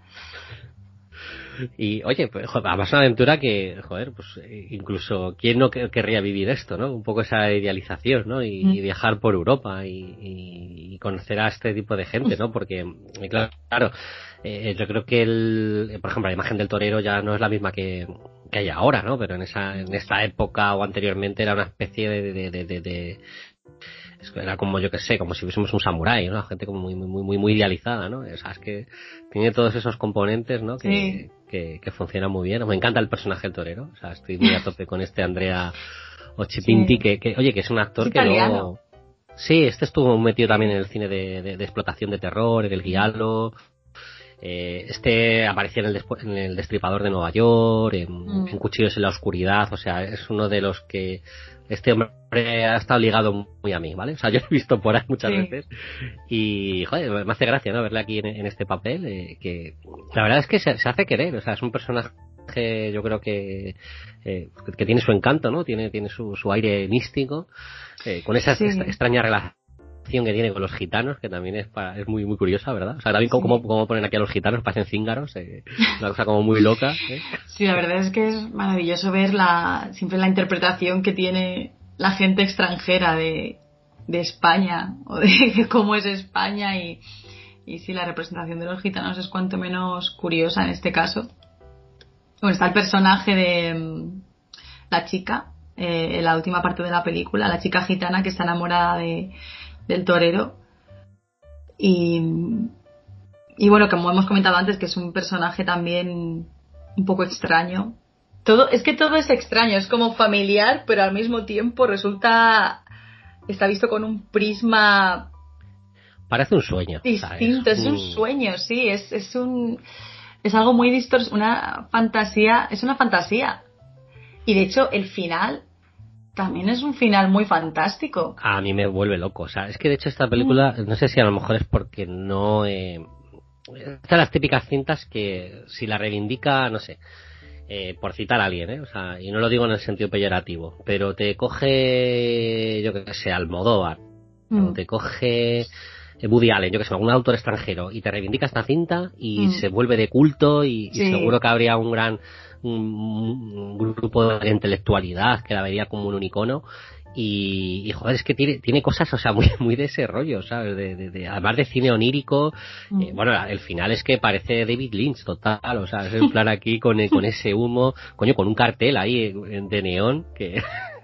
Y oye, pues además una aventura que, joder, pues incluso quién no querría vivir esto, ¿no? Un poco esa idealización, ¿no? Y viajar por Europa y conocer a este tipo de gente, ¿no? Porque, claro, yo creo que por ejemplo, la imagen del torero ya no es la misma que hay ahora, ¿no? Pero en esta época o anteriormente era una especie de era como, yo que sé, como si fuésemos un samurái, ¿no? Gente como muy idealizada, ¿no? O sea, es que tiene todos esos componentes, ¿no? Que funcionan muy bien. Me encanta el personaje del torero, o sea, estoy muy a tope con este Andrea Occhipinti, que oye, que es un actor que luego... Sí, este estuvo metido también en el cine de explotación de terror, en el Giallo. Este aparecía en el Destripador de Nueva York, en Cuchillos en la Oscuridad, o sea, es uno de los que este hombre ha estado ligado muy a mí, ¿vale? O sea, yo lo he visto por ahí muchas veces y, joder, me hace gracia, ¿no? Verle aquí en este papel, que la verdad es que se hace querer, o sea, es un personaje, yo creo que tiene su encanto, ¿no? Tiene su aire místico, con esa extraña relación que tiene con los gitanos, que también es muy muy curiosa, ¿verdad? O sea, también como ponen aquí a los gitanos, parecen cíngaros, una cosa como muy loca. Sí, la verdad es que es maravilloso ver siempre la interpretación que tiene la gente extranjera de España, o de cómo es España, y sí, la representación de los gitanos es cuanto menos curiosa en este caso. Bueno, está el personaje de la chica, en la última parte de la película, la chica gitana que está enamorada del torero y bueno, como hemos comentado antes, que es un personaje también un poco extraño. Todo es extraño, es como familiar, pero al mismo tiempo está visto con un prisma, parece un sueño distinto, es un sueño, sí, es algo muy distorsionado, una fantasía, es una fantasía. Y de hecho el final también es un final muy fantástico. A mí me vuelve loco, o sea, es que de hecho esta película, no sé si a lo mejor es porque no... Estas las típicas cintas que si la reivindica, no sé, por citar a alguien, o sea, y no lo digo en el sentido peyorativo, pero te coge, yo que sé, Almodóvar, o te coge Woody Allen, yo que sé, algún autor extranjero, y te reivindica esta cinta y se vuelve de culto y seguro que habría un grupo de intelectualidad que la vería como un icono y joder, es que tiene cosas, o sea, muy de ese rollo, ¿sabes? Además de cine onírico, bueno, el final es que parece David Lynch total, o sea, es en plan aquí con ese humo, coño, con un cartel ahí de neón que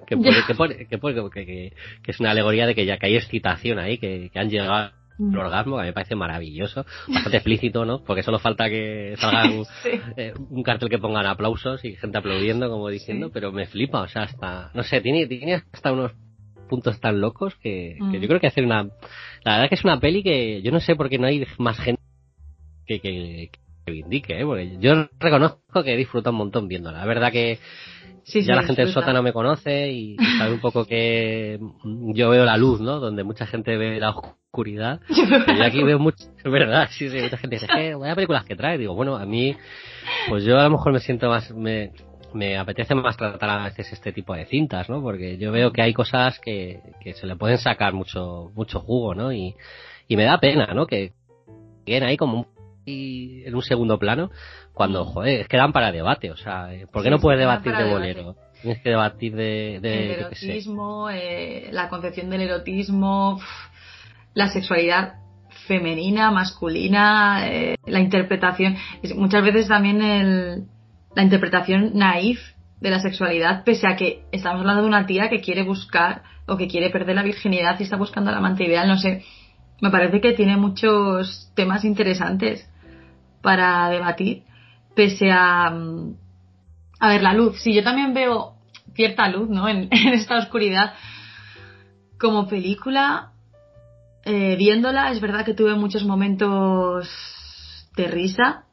es una alegoría de que hay excitación ahí, que han llegado el orgasmo, que a mí me parece maravilloso, bastante explícito, ¿no? Porque solo falta que salga un cartel que pongan aplausos y gente aplaudiendo, como diciendo, pero me flipa, o sea, hasta, no sé, tiene hasta unos puntos tan locos que yo creo que hacer una... La verdad que es una peli que yo no sé por qué no hay más gente que indique, porque yo reconozco que he disfrutado un montón viéndola. La verdad que ya la gente del sótano me conoce y sabe un poco que yo veo la luz, ¿no? Donde mucha gente ve la oscuridad. Pero yo aquí veo mucho, es verdad, sí, mucha gente dice, vaya películas que trae. Digo, bueno, a mí, pues yo a lo mejor me siento más, me apetece más tratar a veces este tipo de cintas, ¿no? Porque yo veo que hay cosas que se le pueden sacar mucho jugo, ¿no? Y me da pena, ¿no? Que lleguen ahí como en un segundo plano cuando, joder, es que dan para debate, o sea, ¿por qué no puedes debatir de Bolero? Tienes que debatir de el erotismo, la concepción del erotismo, la sexualidad femenina, masculina, la interpretación, muchas veces también la interpretación naif de la sexualidad, pese a que estamos hablando de una tía que quiere buscar o que quiere perder la virginidad y está buscando al amante ideal, no sé, me parece que tiene muchos temas interesantes para debatir, pese a ver, la luz. Sí, yo también veo cierta luz, ¿no? En esta oscuridad. Como película, viéndola, es verdad que tuve muchos momentos de risa,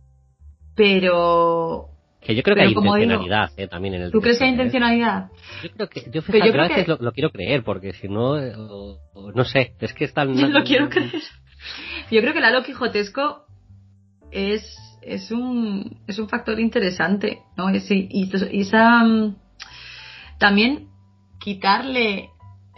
pero... Que yo creo que hay intencionalidad, también en el... ¿Tú crees que hay intencionalidad? Yo creo que... Yo a veces lo quiero creer, porque si no... no sé, es que es tan... Yo lo quiero creer. Yo creo que el halo quijotesco es un factor interesante, ¿no? Y esa también quitarle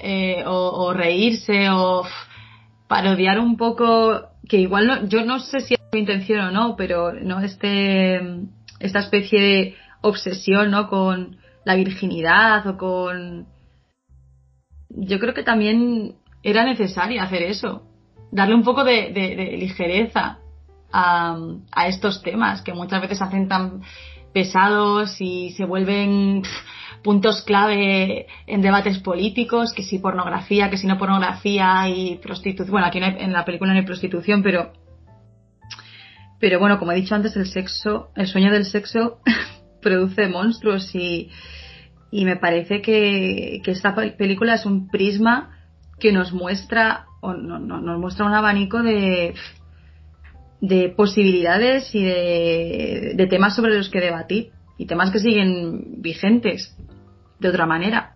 o reírse o parodiar un poco, que igual no, yo no sé si es mi intención o no, pero no esta especie de obsesión, ¿no? Con la virginidad o con... Yo creo que también era necesario hacer eso, darle un poco de ligereza a estos temas que muchas veces hacen tan pesados y se vuelven puntos clave en debates políticos, que si pornografía, que si no pornografía y prostitución. Bueno, aquí en la película no hay prostitución, pero bueno, como he dicho antes, el sueño del sexo produce monstruos y me parece que esta película es un prisma que nos muestra nos muestra un abanico de posibilidades y de temas sobre los que debatir y temas que siguen vigentes de otra manera.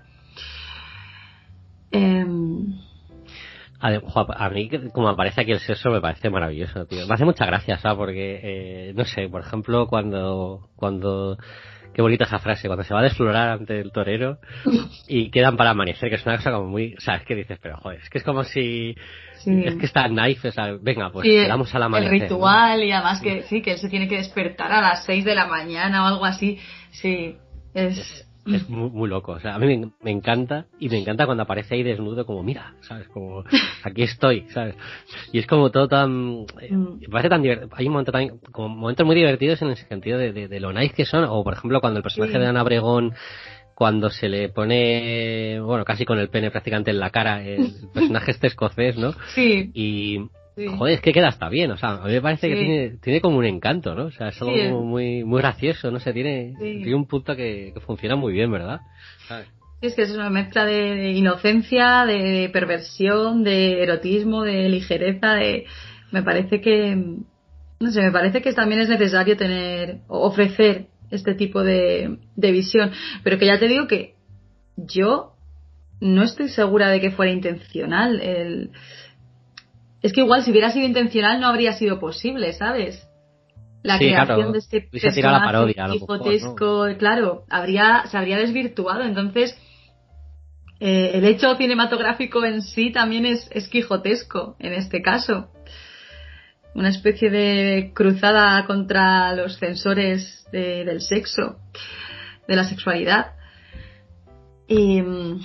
A mí, como aparece aquí el sexo, me parece maravilloso, tío. Me hace mucha gracia, ¿sabes? Porque, no sé, por ejemplo, cuando qué bonita esa frase, cuando se va a desflorar ante el torero y quedan para amanecer, que es una cosa como muy... ¿Sabes qué dices? Pero, joder, es que es como si... Sí. Es que está naif, o sea, venga, pues quedamos al amanecer. El ritual, ¿no? Y además que sí, que él se tiene que despertar a las 6 de la mañana o algo así. Sí, es muy, muy loco, o sea, a mí me encanta, y me encanta cuando aparece ahí desnudo, como mira, ¿sabes? Como aquí estoy, ¿sabes? Y es como todo tan... me parece tan divertido. Hay un momento también, como momentos muy divertidos en el sentido de lo nice que son, o por ejemplo cuando el personaje de Ana Obregón, cuando se le pone, bueno, casi con el pene prácticamente en la cara, el personaje este escocés, ¿no? Sí. Y... Sí. Joder, es que queda hasta bien, o sea, a mí me parece que tiene como un encanto, ¿no? O sea, es algo como muy gracioso, no sé, tiene un punto que funciona muy bien, ¿verdad? ¿Sabes? Sí, es que es una mezcla de inocencia, de perversión, de erotismo, de ligereza, me parece que, no sé, me parece que también es necesario ofrecer este tipo de visión, pero que ya te digo que yo no estoy segura de que fuera intencional Es que igual si hubiera sido intencional no habría sido posible, ¿sabes? La creación de este personaje quijotesco, ¿no? Claro, se habría desvirtuado. Entonces, el hecho cinematográfico en sí también es quijotesco, en este caso. Una especie de cruzada contra los censores del sexo, de la sexualidad. Y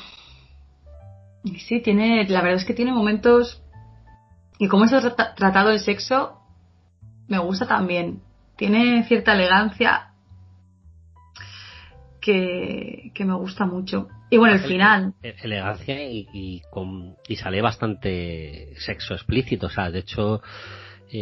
sí, la verdad es que tiene momentos... Y cómo se ha tratado el sexo me gusta también. Tiene cierta elegancia que me gusta mucho. Y bueno, el final. Elegancia y sale bastante sexo explícito. O sea, de hecho,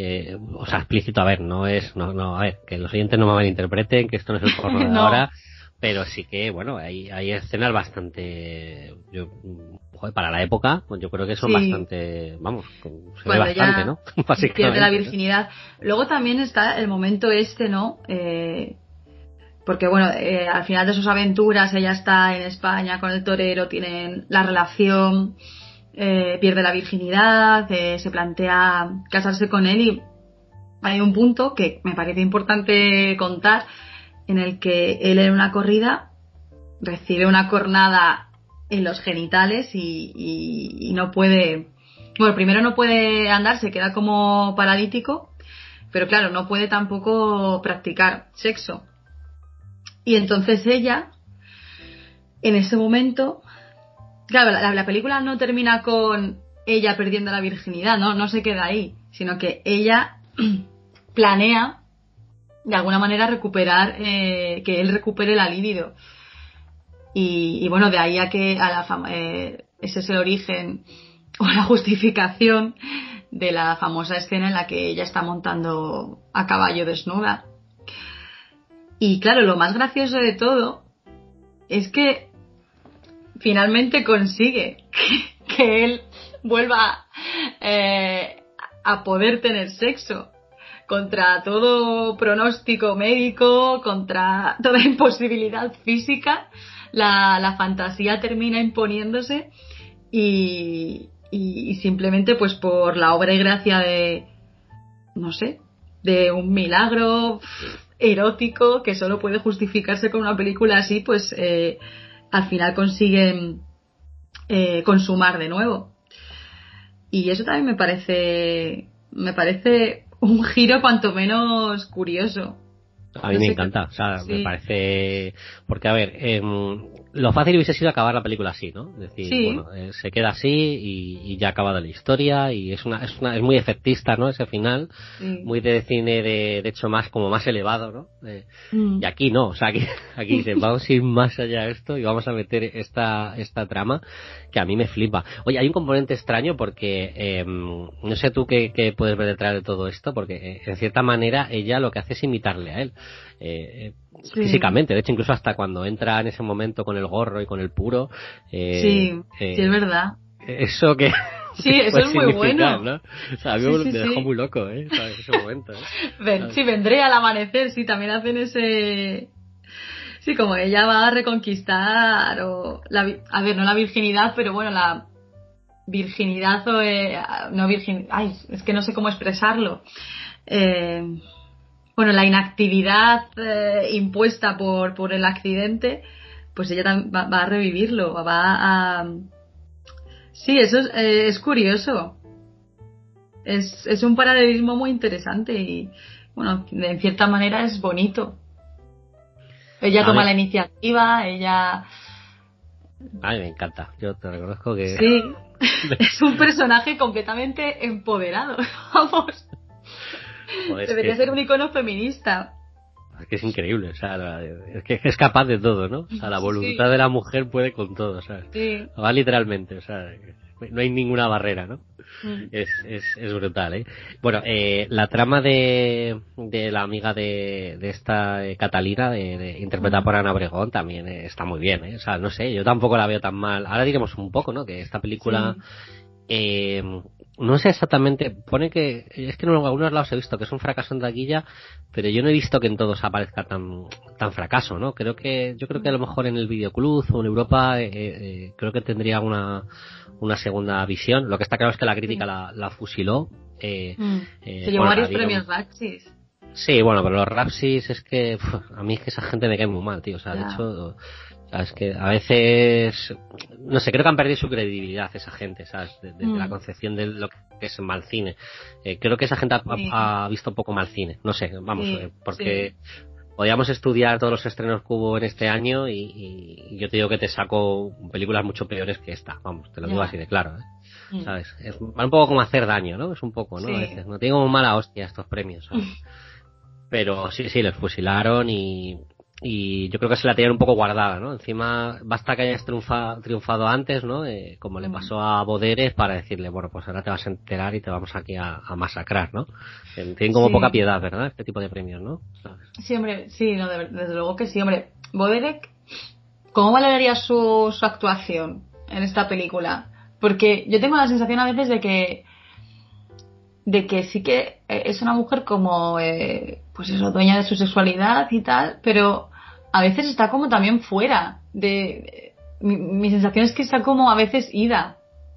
explícito, a ver, a ver, que los oyentes no me malinterpreten, que esto no es el porno de ahora. pero sí que, bueno, hay escenas bastante... para la época, pues yo creo que son bastante... Vamos, se ve bastante, ¿no? Básicamente. Pierde la virginidad. Luego también está el momento ¿no? Porque, bueno, al final de sus aventuras ella está en España con el torero, tienen la relación, pierde la virginidad, se plantea casarse con él y hay un punto que me parece importante contar en el que él en una corrida recibe una cornada en los genitales y no puede... Bueno, primero no puede andar, se queda como paralítico, pero claro, no puede tampoco practicar sexo. Y entonces ella, en ese momento... Claro, la película no termina con ella perdiendo la virginidad, no se queda ahí, sino que ella planea de alguna manera recuperar, que él recupere la libido. Y bueno, de ahí a que ese es el origen o la justificación de la famosa escena en la que ella está montando a caballo desnuda. Y claro, lo más gracioso de todo es que finalmente consigue que él vuelva a poder tener sexo contra todo pronóstico médico, contra toda imposibilidad física. La fantasía termina imponiéndose y simplemente pues por la obra y gracia de, no sé, de un milagro erótico que solo puede justificarse con una película así, pues al final consiguen consumar de nuevo. Y eso también me parece un giro cuanto menos curioso. A mí me encanta, o sea, me parece... Porque, a ver, lo fácil hubiese sido acabar la película así, ¿no? Es decir, bueno, se queda así y ya ha acabado la historia y es muy efectista, ¿no? Ese final, muy de cine de hecho más elevado, ¿no? Y aquí no, o sea, aquí dicen, vamos a ir más allá de esto y vamos a meter esta trama que a mí me flipa. Oye, hay un componente extraño porque, no sé tú qué puedes ver detrás de todo esto, porque en cierta manera ella lo que hace es imitarle a él. Físicamente, de hecho incluso hasta cuando entra en ese momento con el gorro y con el puro sí, es verdad, eso que eso es muy bueno, ¿no? O sea, a mí me dejó muy loco, ¿sabes? Ese momento, sí, vendré al amanecer, sí, también hacen ese... Sí, como ella va a reconquistar a ver, no la virginidad, pero bueno, la virginidad o no virgin, ay, es que no sé cómo expresarlo, bueno, la inactividad impuesta por el accidente, pues ella va a revivirlo, va a... Sí, eso es curioso. Es un paralelismo muy interesante y, bueno, en cierta manera es bonito. Ella toma la iniciativa, ella... A mí me encanta, yo te reconozco que... Sí, es un personaje completamente empoderado, vamos. Joder, debería ser un icono feminista. Es que es increíble, o sea, es que es capaz de todo, ¿no? O sea, la voluntad de la mujer puede con todo, ¿sabes? Sí. Va literalmente, o sea, no hay ninguna barrera, ¿no? Es brutal, ¿eh? Bueno, la trama de la amiga de esta Catalina, interpretada por Ana Obregón, también está muy bien, ¿eh? O sea, no sé, yo tampoco la veo tan mal. Ahora diremos un poco, ¿no? Que esta película... no sé exactamente, pone que es que en algunos lados he visto que es un fracaso en taquilla, pero yo no he visto que en todos aparezca tan fracaso, ¿no? Yo creo que a lo mejor en el Videoclub o en Europa creo que tendría una segunda visión. Lo que está claro es que la crítica la fusiló. Se llevó varios premios Rapsis. Sí, bueno, pero los Rapsis es que a mí es que esa gente me cae muy mal, tío. O sea, de hecho, es que a veces, no sé, creo que han perdido su credibilidad esa gente, ¿sabes? De la concepción de lo que es mal cine. Creo que esa gente ha visto poco mal cine. No sé, vamos, porque podíamos estudiar todos los estrenos que hubo en este año y yo te digo que te saco películas mucho peores que esta. Vamos, te lo digo así de claro, ¿eh? ¿Sabes? Es un poco como hacer daño, ¿no? Es un poco, ¿no? A veces. No tengo mala hostia estos premios, ¿sabes? Pero sí, les fusilaron y yo creo que se la tenían un poco guardada, ¿no? Encima basta que hayas triunfado antes, ¿no? Como le pasó a Boderes, para decirle, bueno, pues ahora te vas a enterar y te vamos aquí a masacrar, ¿no? Tienen como poca piedad, ¿verdad? Este tipo de premios, ¿no? ¿Sabes? Sí, hombre, sí, no, desde luego que sí, hombre. Boderek, ¿cómo valorarías su actuación en esta película? Porque yo tengo la sensación a veces de que sí que es una mujer como pues eso, dueña de su sexualidad y tal, pero a veces está como también fuera de mi sensación es que está como a veces ida.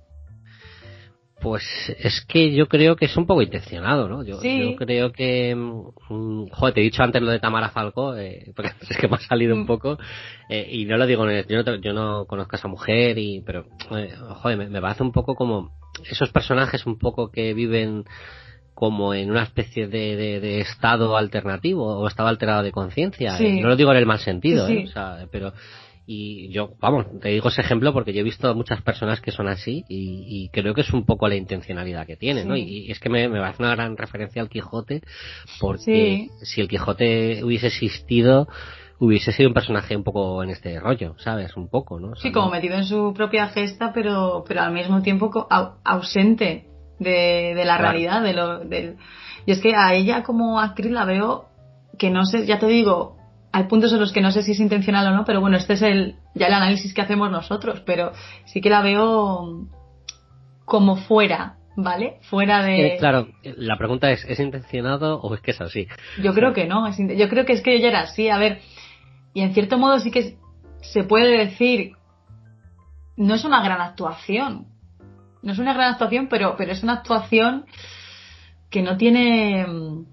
Pues es que yo creo que es un poco intencionado, ¿no? Yo creo que joder, te he dicho antes lo de Tamara Falcó, porque es que me ha salido un poco, y no lo digo, yo no conozco a esa mujer, pero joder, me parece un poco como esos personajes un poco que viven como en una especie de estado alternativo o estado alterado de conciencia. No lo digo en el mal sentido, o sea, pero y yo, vamos, te digo ese ejemplo porque yo he visto muchas personas que son así y creo que es un poco la intencionalidad que tienen, ¿no? Y es que me parece una gran referencia al Quijote, porque si el Quijote hubiese existido hubiese sido un personaje un poco en este rollo, ¿sabes? Un poco, ¿no? O sea, como metido en su propia gesta, pero al mismo tiempo ausente de la realidad, y es que a ella como actriz la veo que no sé, ya te digo, hay puntos en los que no sé si es intencional o no, pero bueno, este es ya el análisis que hacemos nosotros, pero sí que la veo como fuera, ¿vale? Fuera de... Claro, la pregunta ¿es intencionado o es que es así? Yo creo que no, yo creo que es que ella era así, a ver, y en cierto modo sí que se puede decir, no es una gran actuación, pero es una actuación que no tiene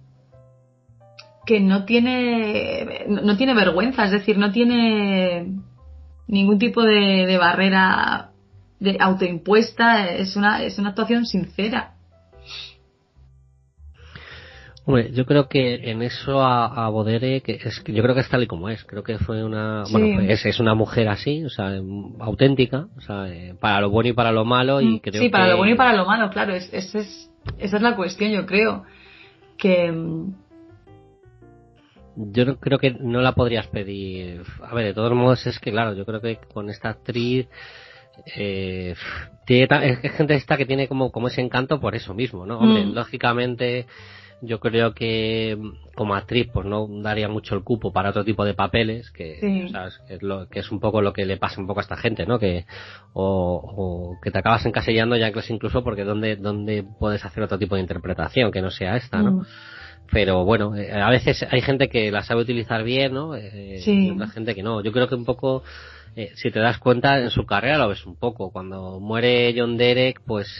vergüenza, es decir, no tiene ningún tipo de barrera de autoimpuesta, es una actuación sincera. Hombre, yo creo que en eso a Bodere, yo creo que es tal y como es. Creo que fue es una mujer así, o sea, auténtica, o sea, para lo bueno y para lo malo, y creo para lo bueno y para lo malo, claro, esa es la cuestión, yo creo que yo no, creo que no la podrías pedir. A ver, de todos modos es que claro, yo creo que con esta actriz es gente esta que tiene como ese encanto por eso mismo, ¿no? Hombre, lógicamente yo creo que como actriz pues no daría mucho el cupo para otro tipo de papeles o sea, que es un poco lo que le pasa un poco a esta gente, ¿no? Que o que te acabas encasillando ya incluso porque dónde puedes hacer otro tipo de interpretación que no sea esta, ¿no? Pero bueno, a veces hay gente que la sabe utilizar bien, ¿no? Y otra gente que no. Yo creo que un poco si te das cuenta en su carrera lo ves un poco. Cuando muere John Derek pues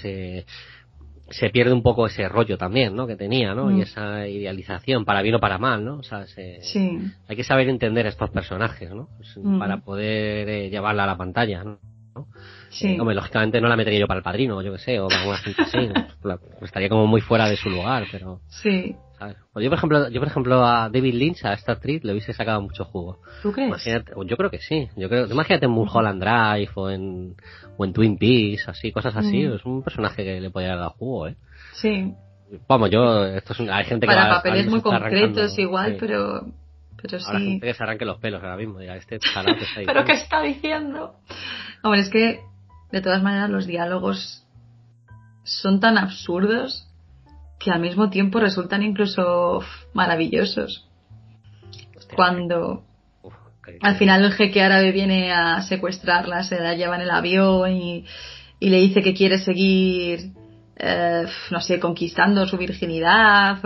se pierde un poco ese rollo también, ¿no? Que tenía, ¿no? Y esa idealización, para bien o para mal, ¿no? O sea, hay que saber entender estos personajes, ¿no? Pues, para poder llevarla a la pantalla, ¿no? Hombre, lógicamente no la metería yo para El Padrino, yo que sé, o para alguna gente así, ¿no? Estaría como muy fuera de su lugar, pero... ¿sabes? Pues yo por ejemplo a David Lynch, a esta actriz, le hubiese sacado mucho jugo. ¿Tú crees? Imagínate, yo creo que sí. Imagínate en Mulholland Drive o en Twin Peaks, así, cosas así. Es un personaje que le podría dar jugo, ¿eh? Sí. Vamos, hay gente que para papeles muy concretos igual, pero ahora gente que se arranque los pelos ahora mismo. Dirá, este tarado que está diciendo. ¿Pero qué está diciendo? Hombre, es que de todas maneras los diálogos son tan absurdos que al mismo tiempo resultan incluso maravillosos. Hostia, cuando al final el jeque árabe viene a secuestrarla, se la lleva en el avión y le dice que quiere seguir no sé, conquistando su virginidad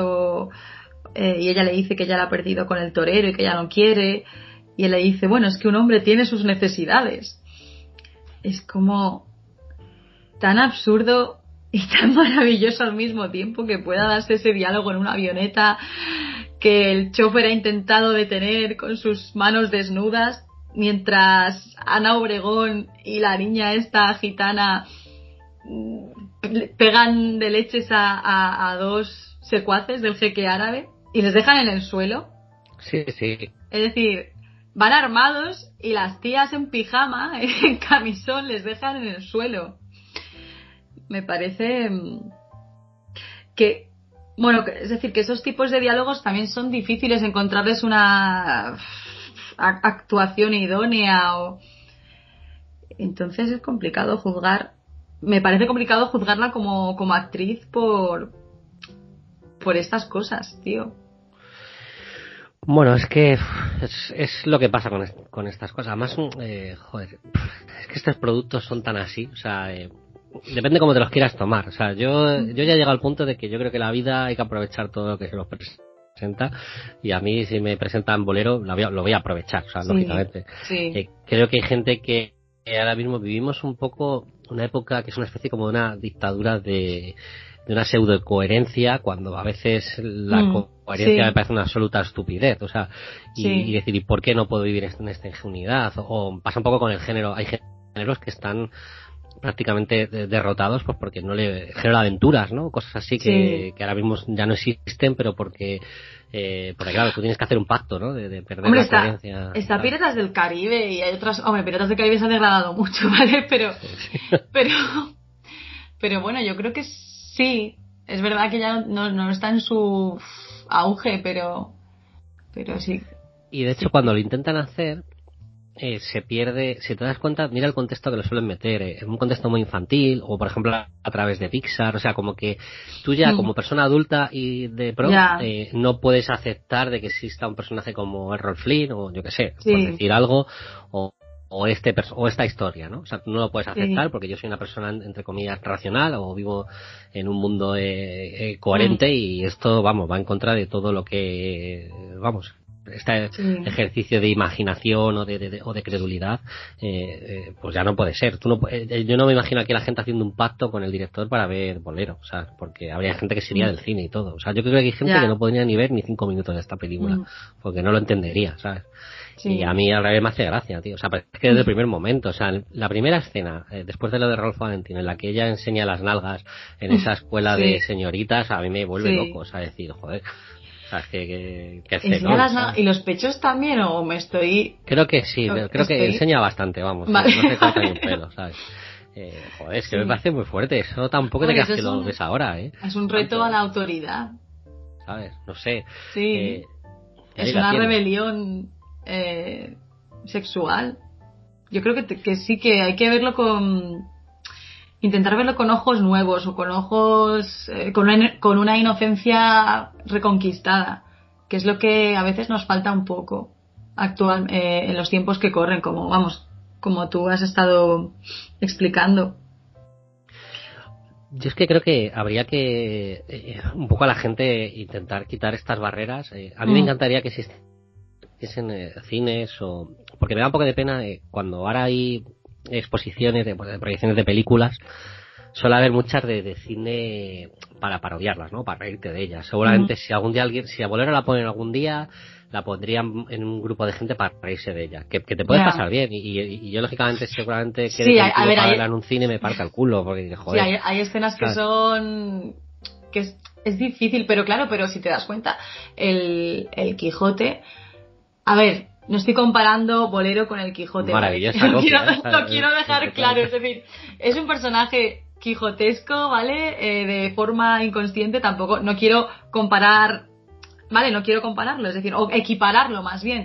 y ella le dice que ya la ha perdido con el torero y que ya no quiere, y él le dice, bueno, es que un hombre tiene sus necesidades. Es como tan absurdo y tan maravilloso al mismo tiempo que pueda darse ese diálogo en una avioneta que el chofer ha intentado detener con sus manos desnudas mientras Ana Obregón y la niña esta gitana pegan de leches a dos secuaces del jeque árabe y les dejan en el suelo. Sí. Es decir, van armados y las tías en pijama, en camisón, les dejan en el suelo. Me parece que, bueno, es decir, que esos tipos de diálogos también son difíciles encontrarles una actuación idónea entonces es complicado juzgar. Me parece complicado juzgarla como actriz por estas cosas, tío. Bueno, es que es lo que pasa con estas cosas. Además, joder, es que estos productos son tan así, o sea, depende cómo te los quieras tomar. O sea, yo ya he llegado al punto de que yo creo que la vida hay que aprovechar todo lo que se nos presenta, y a mí si me presentan Bolero lo voy a aprovechar, o sea, lógicamente. Sí. Creo que hay gente que ahora mismo vivimos un poco una época que es una especie como de una dictadura de una pseudo coherencia, cuando a veces la coherencia me parece una absoluta estupidez, o sea, y decir, ¿y por qué no puedo vivir en esta ingenuidad? O pasa un poco con el género, hay géneros que están prácticamente derrotados, pues porque no le género de aventuras, ¿no? Cosas así que ahora mismo ya no existen, pero porque claro, tú tienes que hacer un pacto, ¿no? De perder la coherencia. Está Piratas del Caribe y hay otras. Hombre, Piratas del Caribe se ha degradado mucho, ¿vale? Pero bueno, yo creo que sí. Es verdad que ya no está en su auge, pero sí. Y de hecho, cuando lo intentan hacer, se pierde, si te das cuenta, mira el contexto que lo suelen meter, en un contexto muy infantil, o por ejemplo a través de Pixar, o sea, como que tú ya como persona adulta y de pro no puedes aceptar de que exista un personaje como Errol Flynn, o yo que sé, por decir algo, o esta historia, ¿no? O sea, tú no lo puedes aceptar porque yo soy una persona, entre comillas, racional, o vivo en un mundo coherente, y esto, vamos, va en contra de todo lo que, vamos, este ejercicio de imaginación o de credulidad, pues ya no puede ser. Yo no me imagino aquí a la gente haciendo un pacto con el director para ver Bolero, o sea, porque habría gente que se iría del cine y todo. O sea, yo creo que hay gente que no podría ni ver ni 5 minutos de esta película, porque no lo entendería, ¿sabes? Y a mí a la vez me hace gracia, tío. O sea, es que desde el primer momento, o sea, la primera escena, después de lo de Rolf Valentin, en la que ella enseña las nalgas en esa escuela de señoritas, a mí me vuelve loco, o sea, decir, joder. ¿Qué hace, no? ¿Y los pechos también o me estoy...? Creo que sí, creo que enseña bastante, vamos, vale. No se corta ni un pelo, ¿sabes? Joder, es que me parece muy fuerte, eso tampoco te creas que lo ves ahora, Es un reto a la autoridad. ¿Sabes? No sé. Sí, es una rebelión sexual. Yo creo que sí, que hay que verlo intentar verlo con ojos nuevos o con ojos con una inocencia reconquistada, que es lo que a veces nos falta un poco en los tiempos que corren, como tú has estado explicando. Yo es que creo que habría que un poco a la gente intentar quitar estas barreras. A mí me encantaría que existiesen cines, porque me da un poco de pena cuando ahora hay exposiciones de proyecciones de películas, suele haber muchas de cine para parodiarlas, ¿no? Para reírte de ellas. Seguramente si algún día si a Bolero la ponen algún día, la pondrían en un grupo de gente para reírse de ella, que te puede pasar bien, y yo lógicamente seguramente para verla en un cine me parta el culo, porque joder. Sí, hay escenas que son que es difícil, pero claro, pero si te das cuenta, el Quijote, a ver, no estoy comparando Bolero con el Quijote. Maravillosa ¿vale? Lo quiero dejar claro, es decir, es un personaje quijotesco, ¿vale? De forma inconsciente, tampoco, no quiero comparar, ¿vale? No quiero compararlo, es decir, o equipararlo más bien,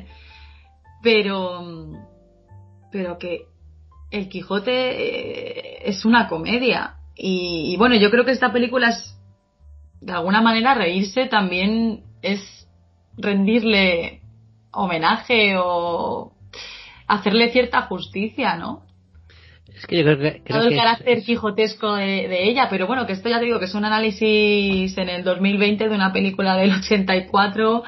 pero que el Quijote es una comedia, y bueno, yo creo que esta película es, de alguna manera, reírse también es rendirle homenaje o hacerle cierta justicia, ¿no? Es que yo creo todo el carácter quijotesco de ella, pero bueno, que esto ya te digo que es un análisis en el 2020 de una película del 84.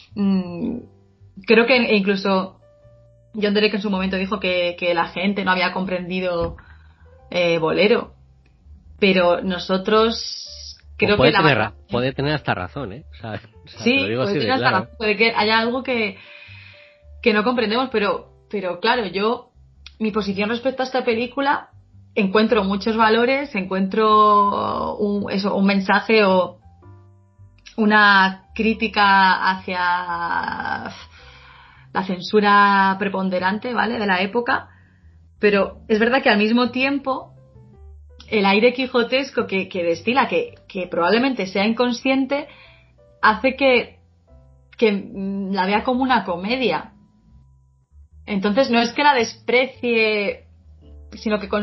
Creo que incluso John Derek en su momento dijo que la gente no había comprendido Bolero, pero nosotros creo que puede tener hasta razón, ¿eh? O sea, sí, te lo digo puede así tener hasta razón, puede que haya algo que no comprendemos, pero claro, mi posición respecto a esta película, encuentro muchos valores, encuentro un mensaje o una crítica hacia la censura preponderante, ¿vale?, de la época, pero es verdad que al mismo tiempo el aire quijotesco que destila, que probablemente sea inconsciente, hace que la vea como una comedia. Entonces no es que la desprecie, sino que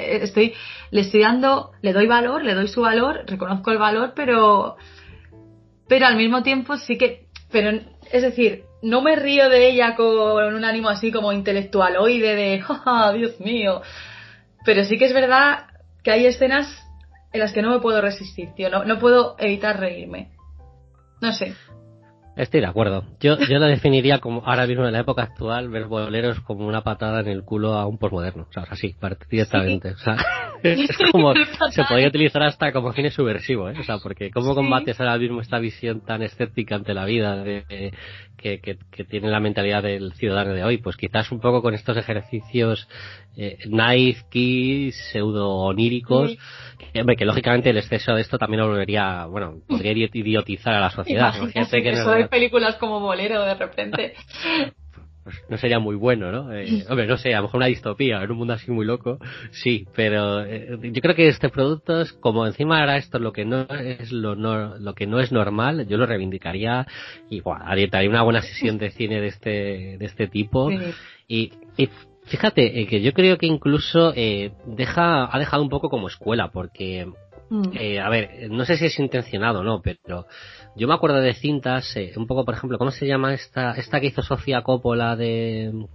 le doy valor, le doy su valor, reconozco el valor, pero al mismo tiempo sí que, pero es decir, no me río de ella con un ánimo así como intelectualoide de jaja, Dios mío, pero sí que es verdad que hay escenas en las que no me puedo resistir, tío, no puedo evitar reírme, no sé. Estoy de acuerdo. Yo lo definiría como ahora mismo en la época actual ver boleros como una patada en el culo a un posmoderno, o sea, así, directamente. Sí. O sea, es como se podría utilizar hasta como cine subversivo, ¿eh? O sea, porque cómo combates ahora mismo esta visión tan escéptica ante la vida que tiene la mentalidad del ciudadano de hoy, pues quizás un poco con estos ejercicios naive, kiss, pseudo oníricos, sí. Que lógicamente el exceso de esto también lo volvería, podría idiotizar a la sociedad. Imagínate que eso de películas como Bolero de repente. Pues no sería muy bueno, ¿no? Hombre, no sé, a lo mejor una distopía en un mundo así muy loco, sí, pero yo creo que este producto es como encima era esto lo que no es lo que no es normal, yo lo reivindicaría y haría una buena sesión de cine de este tipo. Sí. Y fíjate que yo creo que incluso ha dejado un poco como escuela, porque a ver, no sé si es intencionado o no, pero yo me acuerdo de cintas, un poco, por ejemplo, ¿cómo se llama esta que hizo Sofía Coppola de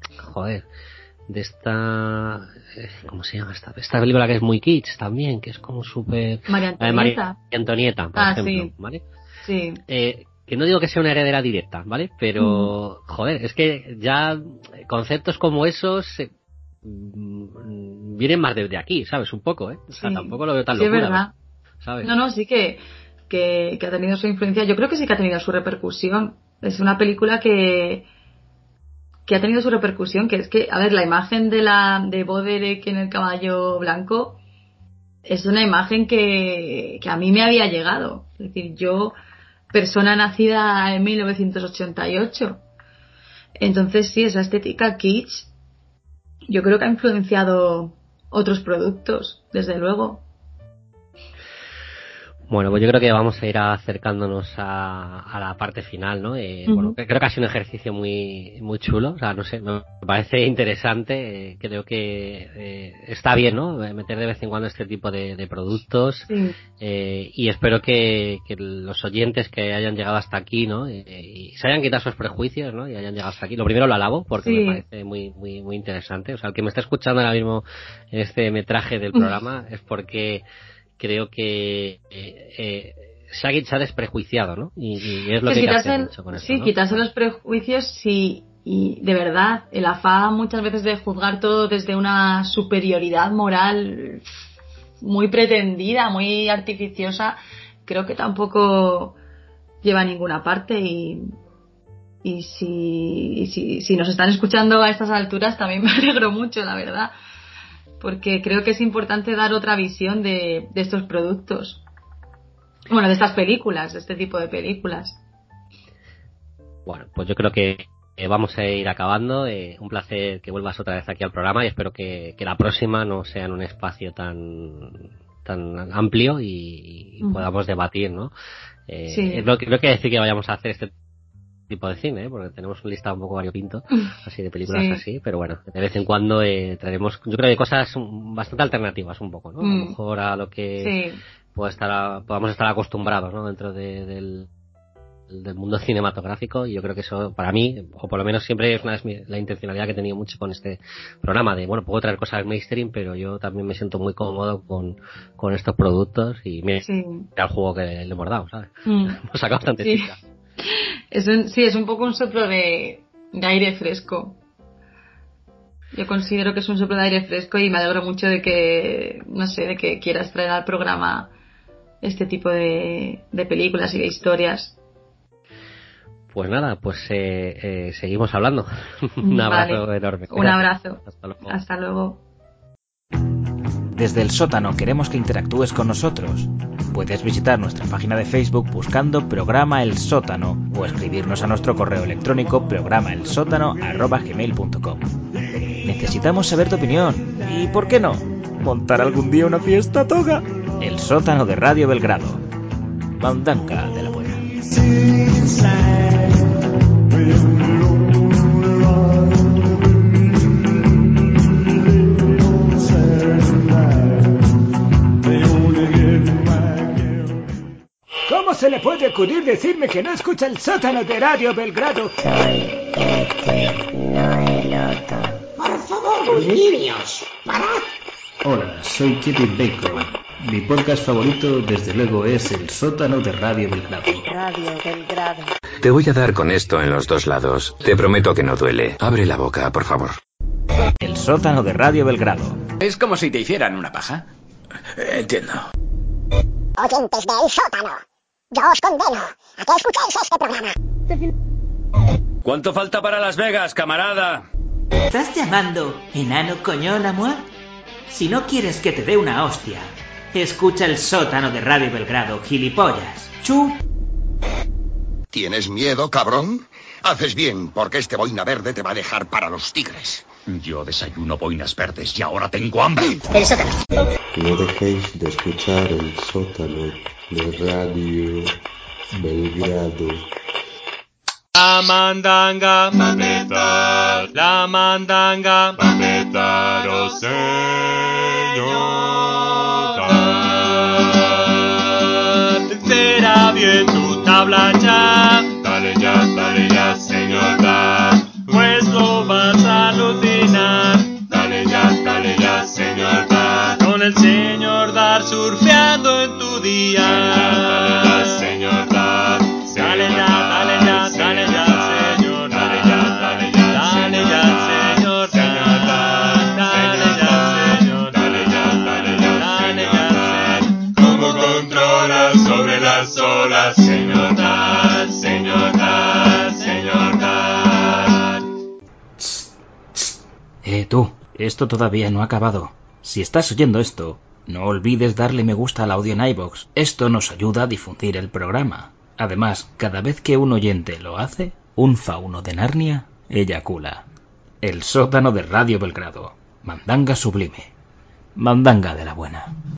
esta ¿cómo se llama esta película que es muy kitsch también, que es como súper María Antonieta. María Antonieta, por ejemplo, sí. ¿vale? Sí. Que no digo que sea una heredera directa, ¿vale? Pero es que ya conceptos como esos vienen más de aquí, ¿sabes? Un poco, ¿eh? O sea, tampoco lo veo tan locura, es verdad. ¿sabes? No, sí que ha tenido su influencia. Yo creo que sí que ha tenido su repercusión. Es una película que ha tenido su repercusión, que es que, a ver, la imagen de Boderek en el caballo blanco es una imagen que a mí me había llegado. Es decir, yo, persona nacida en 1988. Entonces, sí, esa estética kitsch yo creo que ha influenciado otros productos, desde luego. Bueno, pues yo creo que vamos a ir acercándonos a la parte final, ¿no? Bueno, creo que ha sido un ejercicio muy muy chulo, o sea, no sé, me parece interesante, creo que está bien, ¿no? Meter de vez en cuando este tipo de productos, y espero que los oyentes que hayan llegado hasta aquí, ¿no? Y se hayan quitado sus prejuicios, ¿no? Y hayan llegado hasta aquí. Lo primero lo alabo porque me parece muy muy muy interesante, o sea, el que me está escuchando ahora mismo en este metraje del programa es porque creo que se ha desprejuiciado, ¿no? Y es lo que hay que hacer mucho con eso, sí, ¿no? quitarse los prejuicios, sí, y de verdad, el afán muchas veces de juzgar todo desde una superioridad moral muy pretendida, muy artificiosa, creo que tampoco lleva a ninguna parte y si nos están escuchando a estas alturas también me alegro mucho, la verdad, porque creo que es importante dar otra visión de estos productos. Bueno, de estas películas, de este tipo de películas. Bueno, pues yo creo que vamos a ir acabando. Un placer que vuelvas otra vez aquí al programa y espero que la próxima no sea en un espacio tan amplio y podamos debatir, ¿no? No quiero decir que vayamos a hacer este tipo de cine, porque tenemos un listado un poco variopinto así de películas así, pero bueno, de vez en cuando traeremos, yo creo que cosas bastante alternativas un poco, ¿no? A lo mejor a lo que podamos estar acostumbrados, ¿no? Dentro del mundo cinematográfico, y yo creo que eso para mí, o por lo menos siempre es la intencionalidad que he tenido mucho con este programa de, bueno, puedo traer cosas mainstream, pero yo también me siento muy cómodo con estos productos y mira el juego que le hemos dado, ¿sabes? Hemos sacado bastante chica. Es un poco un soplo de aire fresco. Yo considero que es un soplo de aire fresco y me alegro mucho de que, no sé, de que quieras traer al programa este tipo de películas y de historias. Pues nada, pues seguimos hablando. Un abrazo enorme. Un abrazo. Hasta luego. Hasta luego. Desde el sótano queremos que interactúes con nosotros. Puedes visitar nuestra página de Facebook buscando Programa El Sótano o escribirnos a nuestro correo electrónico programaelsótano@gmail.com. Necesitamos saber tu opinión y, ¿por qué no?, montar algún día una fiesta toga. El Sótano de Radio Belgrado. Mandanca de la Buena. ¿Cómo se le puede acudir decirme que no escucha el sótano de Radio Belgrado? Soy Noeloto. Por favor, niños, parad. Hola, soy Kitty Bacon. Mi podcast favorito, desde luego, es El Sótano de Radio Belgrado. Radio Belgrado. Te voy a dar con esto en los dos lados. Te prometo que no duele. Abre la boca, por favor. El Sótano de Radio Belgrado. Es como si te hicieran una paja. Entiendo. Oyentes del Sótano, yo os condeno a que escuchéis este programa. ¿Cuánto falta para Las Vegas, camarada? ¿Estás llamando enano coñón a moi? Si no quieres que te dé una hostia, escucha El Sótano de Radio Belgrado, gilipollas. ¡Chu! ¿Tienes miedo, cabrón? Haces bien, porque este boina verde te va a dejar para los tigres. Yo desayuno boinas verdes y ahora tengo hambre. El Sótano. No dejéis de escuchar El Sótano de Radio Belgrado. La mandanga va a petar, la mandanga va a petar, oh señor. Será bien tu tabla ya. Dale ya, señor Dar. Pues lo vas a alucinar. Dale ya, señor Dar. Con el señor Dar surfeando en tu día. Dale ya, señor Dar. Dale ya, señor Dar. Dale ya, señor Dar. ¿Cómo controlas sobre las olas, señor Dar, señor Dar, señor Dar? Tú, esto todavía no ha acabado. Si estás oyendo esto, no olvides darle me gusta al audio en iVoox. Esto nos ayuda a difundir el programa. Además, cada vez que un oyente lo hace, un fauno de Narnia eyacula. El Sótano de Radio Belgrado. Mandanga sublime. Mandanga de la buena.